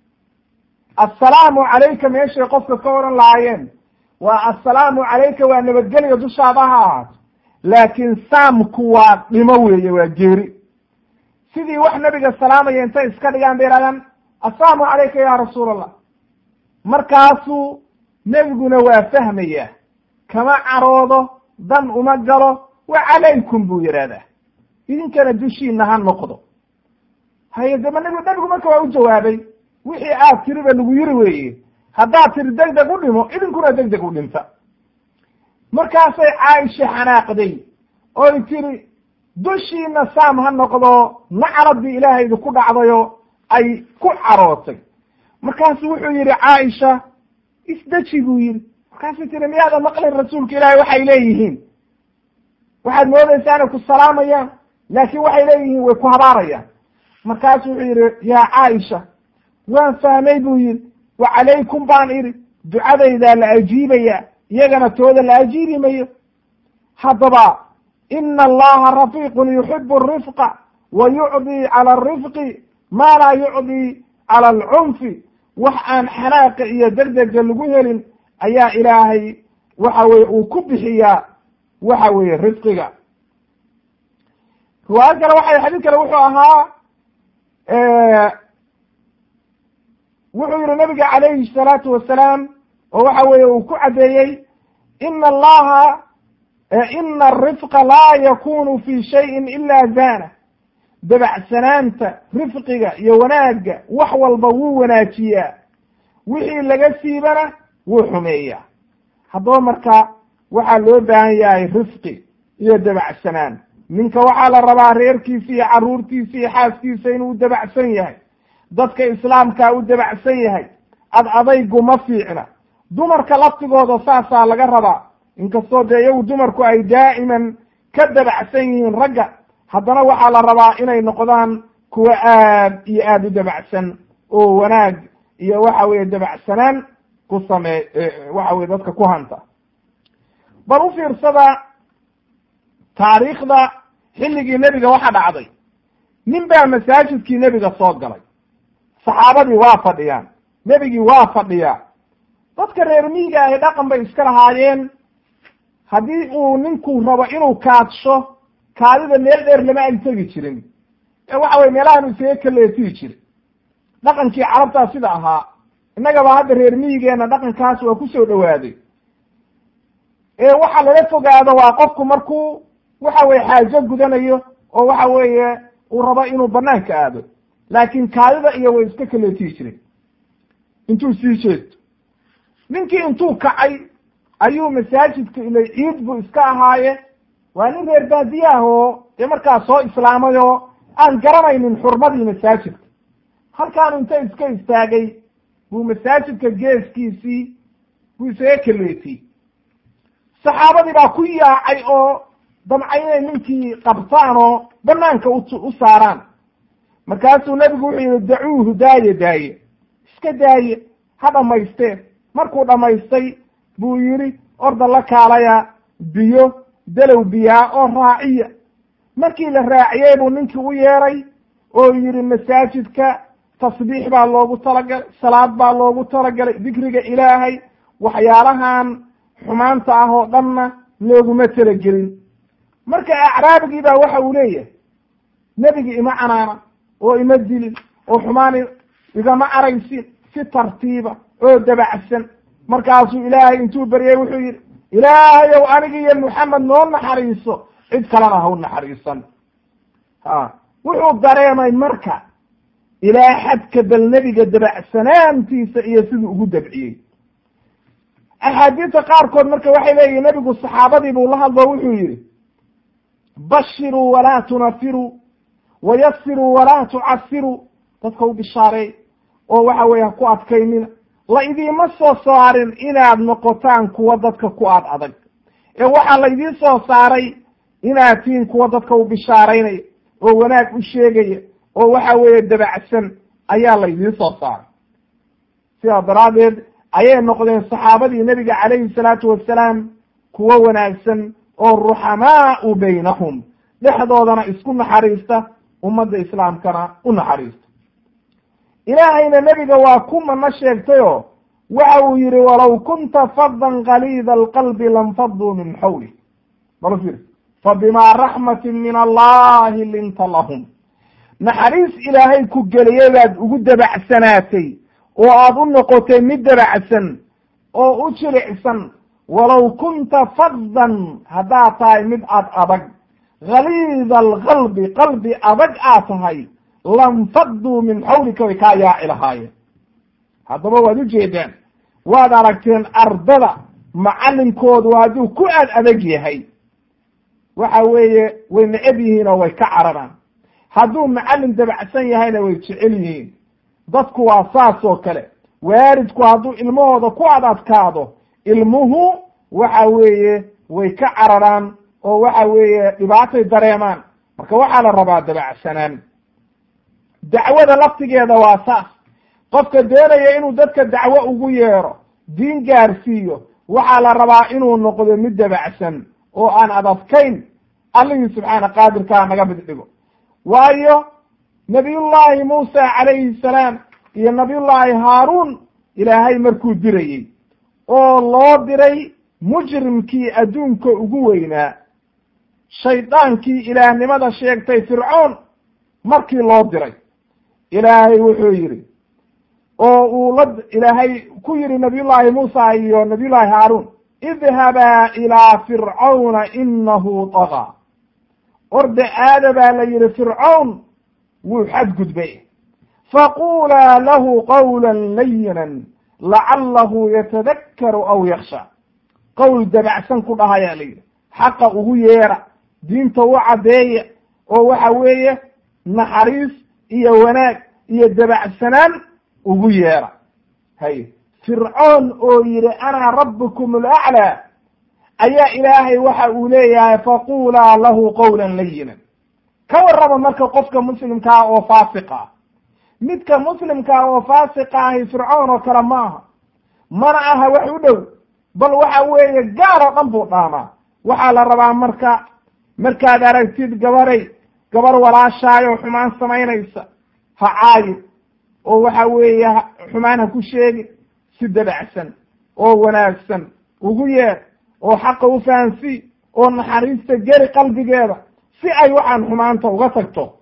assalaamu calayka meeshay qofka ka odhan lahaayeen waa assalaamu calayka, waa nabadgelyo dushaada ha ahaato. laakiin saamku waa dhimo weeye, waa geeri. sidii wax nabiga salaamaya intay iska dhigaan bay yidhahdaan assalaamu calayka ya rasuul allah. markaasuu nebiguna waa fahmaya, kama caroodo, dan uma galo, wa calaykum buu yidhahdaa, idinkana dushiina ha noqdo. haye dema nb nebigu marka waa u jawaabay, wixii aad tiri ba lagu yiri weeye, haddaad tiri deg deg u dhimo idinkuna deg deg u dhinta. markaasay caaisha xanaaqday oy tiri dushiina saam ha noqdo, nacradii ilaahaydu ku dhacdayo ay ku carootay. markaasu wuxuu yidhi caaisha isdeji buu yidhi. markaasay tiri miyaada maqlin rasuulka ilaahay waxay leeyihiin, waxaad moodaysaa inay ku salaamayaan, laakiin waxay leeyihiin way ku habaarayaan. markaasu wuxuu yidhi yaa caaisha waan fahmay buu yidhi, wa calaykum baan idhi, ducadaydaa la ajiibaya, iyagana tooda la ajiibi mayo. haddaba ina allaha rafiiqun yuxibu arifqa wa yucdii cala arifqi maa laa yucdii cala alcunfi. wax aan xanaaqa iyo degdega lagu helin ayaa ilaahay waxa weye uu ku bixiyaa waxa weeye risqiga. riwaayad kale waxay xadiid kale wuxuu ahaa wuxuu yihi nabiga calayhi salaatu wasalaam oo waxa weeye uu ku caddeeyey ina allaha ina arifqa laa yakunu fi shayin ila zana. dabacsanaanta rifqiga iyo wanaagga wax walba wuu wanaajiyaa, wixii laga siibana wuu xumeeyaa. haddaba marka waxaa loo baahan yahay rifqi iyo dabacsanaan. ninka waxaa la rabaa reerkiisa iyo carruurtiisa iyo xaaskiisa inuu dabacsan yahay, dadka islaamkaa u dabacsan yahay, ad adaygu ma fiicna. dumarka laftigooda saasaa laga rabaa, inkastoo dee iyagu dumarku ay daa'iman ka dabacsan yihiin ragga, haddana waxaa la rabaa inay noqdaan kuwa aad iyo aad u dabacsan oo wanaag iyo waxa weeye dabacsanaan ku samee waxa weye dadka ku hanta. bal u fiirsada taariikhda xilligii nebiga waxa dhacday, nin baa masaajidkii nebiga soo galay, saxaabadii waa fadhiyaan, nebigii waa fadhiyaa. dadka reer miyiga ahi dhaqan bay iska lahaayeen, haddii uu ninku rabo inuu kaadsho, kaadida meel dheer lama ag tegi jirin, ee waxa weye meelahan isaga kaleetiyi jiray. dhaqankii carabtaa sida ahaa, innagaba hadda reer miyigeenna dhaqankaas waa ku soo dhowaaday. ee waxa laga fogaado waa qofku markuu waxa weye xaajo gudanayo oo waxa weeye uu rabo inuu banaanka aado, laakiin kaadida iyo way iska kaleetiyi jiray intuu sii jeedo. ninkii intuu kacay ayuu masaajidka ilay ciid buu iska ahaaye, waa nin reer baadiye ah oo dee markaas soo islaamay oo aan garanaynin xurmadii masaajidka. halkaanu inta iska istaagay buu masaajidka geeskiisii buu isaga kaleetiyey. saxaabadii baa ku yaacay oo damcay inay ninkii qabtaan oo banaanka u saaraan. markaasuu nebigu wuxuu yihi dacuuhu, daaye daaye iska daaye ha dhamaystee. markuu dhammaystay buu yidhi orda la kaalaya biyo dalow biyaa oo raaciya. markii la raaciyey buu ninkii u yeeray oo yidhi masaajidka tasbiix baa loogu talagalay, salaad baa loogu talagalay, dikriga ilaahay, waxyaalahan xumaanta ah oo dhanna looguma talagelin. marka acraabigii baa waxa uu leeyahay nebigi ima canaana oo ima dilin oo xumaan igama araysin, si tartiiba oo dabacsan. markaasuu ilaahay intuu baryay wuxuu yidhi ilaahayow aniga iyo maxamed noo naxariiso, cid kalena ha u naxariisan. ha wuxuu dareemay marka ilaa xadka bal nebiga dabacsanaantiisa iyo siduu ugu dabciyey. axaadiista qaarkood marka waxay leeyihin nebigu saxaabadii buu la hadlo wuxuu yidhi bashiruu walaa tunafiruu wayasiruu walaa tucasiruu, dadka u bishaareey oo waxa weeye ha ku adkaynina. la idiima soo saarin inaad noqotaan kuwa dadka ku ad adag, ee waxaa la idiin soo saaray inaad tihiin kuwa dadka u bishaaraynaya oo wanaag u sheegaya oo waxa weeye dabacsan ayaa la idiin soo saaray. sidaa daraaddeed ayay noqdeen saxaabadii nebiga calayhi salaatu wassalaam kuwo wanaagsan oo ruxamaau baynahum, dhexdoodana isku naxariista, ummadda islaamkana u naxariista. ilaahayna nebiga waa ku mana sheegtayoo waxa uu yihi walow kunta fadan galiida alqalbi lanfaduu min xawli. bal fiir fabimaa raxmatin min allahi linta lahum, naxariis ilaahay ku geliyey baad ugu dabacsanaatay oo aad u noqotay mid dabacsan oo u jilicsan. walow kunta fadan haddaad tahay mid ad adag, galiida alqalbi qalbi adag aad tahay, lanfaduu min xawlika way kaa yaaci lahaayeen. haddaba waad ujeedaan, waad aragteen ardada macalinkoodu hadduu ku aad adag yahay waxa weeye way neceb yihiin oo way ka cararaan. hadduu macallin dabacsan yahayna way jecel yihiin. dadku waa saas oo kale. waalidku hadduu ilmahooda ku ad adkaado, ilmuhu waxa weeye way ka cararaan oo waxa weeye dhibaatay dareemaan. marka waxaa la rabaa dabacsanaan. dacwada laftigeeda waa saas. qofka doonaya inuu dadka dacwo ugu yeero, diin gaarsiiyo, waxaa la rabaa inuu noqdo mid dabacsan oo aan adadkayn. allihii subxaana qaadirkaa naga mid dhigo. waayo nabiyullaahi muusa calayhi salaam iyo nabiyullaahi haaruun ilaahay markuu dirayey oo loo diray mujrimkii adduunka ugu weynaa, shaydaankii ilaahnimada sheegtay fircoon markii loo diray, ilaahay wuxuu yidhi oo uu la ilaahay ku yidhi nabiyullaahi muusa iyo nabiyullaahi haaruun idhabaa ilaa fircauna inahu tagaa. orda aada baa la yidhi fircawn wuu xadgudbay. faquulaa lahu qawla layinan lacalahu yatadakkaru aw yaksha. qowl dabacsan ku dhahayaa la yidhi, xaqa ugu yeera, diinta u caddeeya oo waxa weeye naxariis iyo wanaag iyo dabacsanaan ugu yeera. hay fircoon oo yidhi ana rabbukum alaclaa ayaa ilaahay waxa uu leeyahay faquulaa lahu qawlan layinan. ka warrama marka qofka muslimkaa oo faasiqa ah midka muslimkaa oo faasiqa ahi fircoon oo kale ma aha mana aha wax u dhow bal waxa weeye gaar oo dhan buu dhaamaa waxaa la rabaa marka markaad aragtid gabaray gabar walaashaayo xumaan samaynaysa ha caayin oo waxa weeye xumaan ha ku sheegi si dabacsan oo wanaagsan ugu yeer oo xaqa u fahansii oo naxariista geli qalbigeeda si ay waxaan xumaanta uga tagto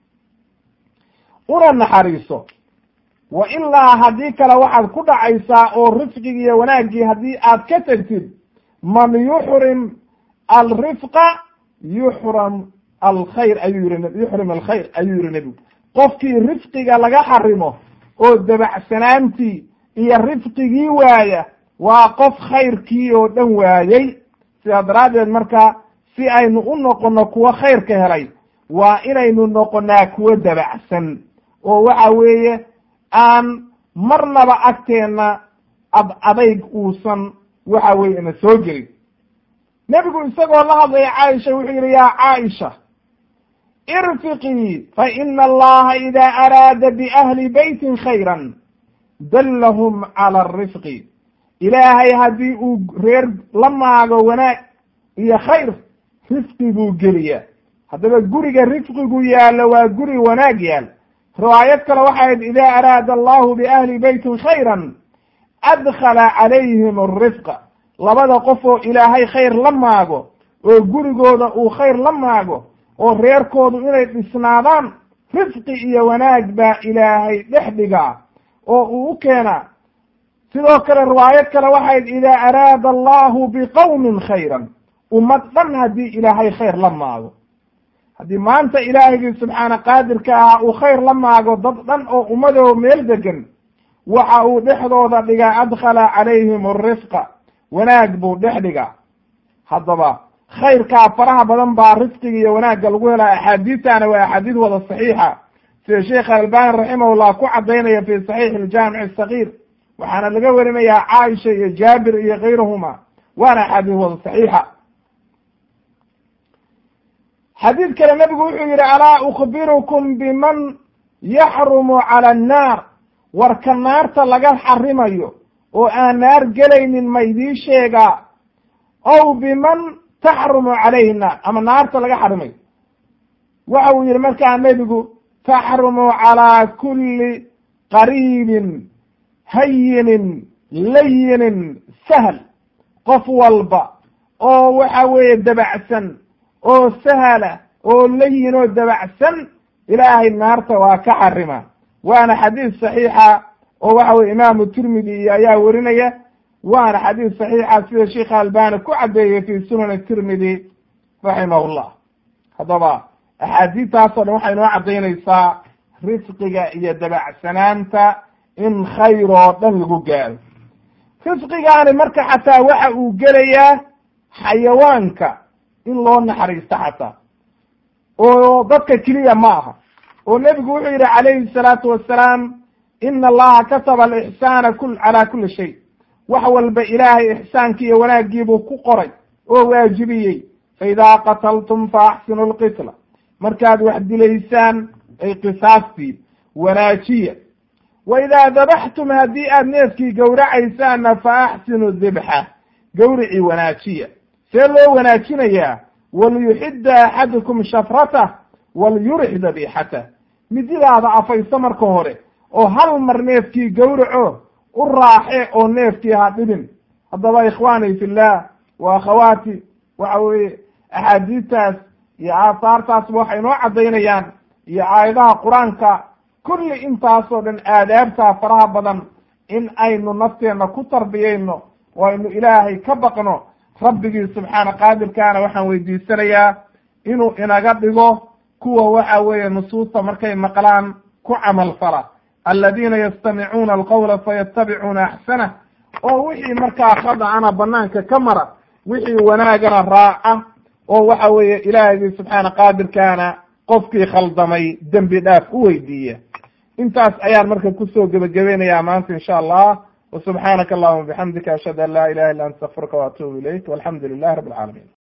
una naxariiso wa ilaa haddii kale waxaad ku dhacaysaa oo rifqigii iyo wanaaggii haddii aad ka tegtid man yuxrim alrifqa yuxram alkhayr ayuu yihi yuxrim alkhayr ayuu yihi nebigu qofkii rifqiga laga xarimo oo dabacsanaantii iyo rifqigii waaya waa qof khayrkii oo dhan waayey sidaa daraaddeed marka si aynu u noqono kuwo khayrka helay waa inaynu noqonaa kuwo dabacsan oo waxa weeye aan marnaba agteenna ad adayg uusan waxa weeye ina soo gelin nebigu isagoo la hadlaya caaisha wuxuu yidhi yaa caaisha irfiqii fa ina allaha ida araada biahli beytin khayran dallahum cala arifqi ilaahay haddii uu reer la maago wanaag iyo khayr rifqi buu geliyaa haddaba guriga rifqigu yaallo waa guri wanaag yaal riwaayad kale waxay ahayd ida araada allahu biahli beytin khayran adkhala calayhim arifqa labada qof oo ilaahay khayr la maago oo gurigooda uu khayr la maago oo reerkoodu inay dhisnaadaan rifqi iyo wanaag baa ilaahay dhex dhigaa oo uu u keenaa sidoo kale riwaayad kale waxayd idaa araada allahu biqowmin khayran ummad dhan haddii ilaahay khayr la maago haddii maanta ilaahigii subxaana qaadirka ahaa uu khayr la maago dad dhan oo ummadoo meel degan waxa uu dhexdooda dhigaa adkhala calayhim arifqa wanaag buu dhex dhigaa haddaba khayrkaa faraha badan baa rifqiga iyo wanaagga lagu helaa axaadiistana waa axaadiis wada saxiixa sida sheekh albani raximahullah ku cadaynaya fi saxiix aljaamic asagiir waxaana laga warinayaa caaisha iyo jaabir iyo kayruhuma waana axaadiis wada saxiixa xadiid kale nebigu wuxuu yihi alaa ukbirukum biman yaxrumu cala annaar warka naarta laga xarimayo oo aan naar gelaynin ma idiin sheegaa ow biman taxrumu calayhina ama naarta laga xarimayo waxa uu yihi markaa nebigu taxrumu calaa kulli qariibin hayinin layinin sahl qof walba oo waxa weeye dabacsan oo sahla oo layin oo dabacsan ilaahay naarta waa ka xarima waana xadiis saxiixa oo waxa weye imaamu tirmidi ayaa werinaya waana xadiis saxiixa sida sheikh albani ku cadeeyey fi sunan tirmidi raximahullah haddaba axaadiistaas oo dhan waxay noo cadaynaysaa risqiga iyo dabacsanaanta in khayr oo dhan lagu gaaro risqigaani marka xataa waxa uu gelayaa xayawaanka in loo naxariisto xataa oo dadka keliya ma aha oo nebigu wuxuu yidhi calayhi salaatu wassalaam ina allaha kataba alixsaana kul calaa kuli shay wax walba ilaahay ixsaankii iyo wanaaggiibuu ku qoray oo waajibiyey faidaa qataltum fa axsinu lqitla markaad wax dilaysaan ay qisaastii wanaajiya wa idaa dabaxtum haddii aad neefkii gowracaysaanna fa axsinu dibxa gawricii wanaajiya see loo wanaajinayaa waliyuxidda axadukum shafratah walyurix dabixatah mididaada afayso marka hore oo hal mar neefkii gowraco u raaxe oo neefkii ha dhibin haddaba ikhwaani fillah wa akhawaati waxa weeye axaadiistaas iyo aahaartaasba waxay noo cadaynayaan iyo aayadaha qur-aanka kulli intaasoo dhan aadaabtaa faraha badan in aynu nafteenna ku tarbiyayno oo aynu ilaahay ka baqno rabbigii subxaana qaadirkaana waxaan weydiisanayaa inuu inaga dhigo kuwa waxa weeye nusuusta markay maqlaan ku camal fala aladiina yastamicuuna alqawla fayattabicuuna axsanah oo wixii markaa khadacana banaanka ka mara wixii wanaagana raaca oo waxa weeye ilaahigii subxaana qaadirkaana qofkii khaldamay dembi dhaaf u weydiiya intaas ayaan marka kusoo gebagabaynayaa maanta insha allah وسبحانك اللهم وبحمدك أشهد أن لا إله إلا أنت أستغفرك وأتوب إليك والحمد لله رب العالمين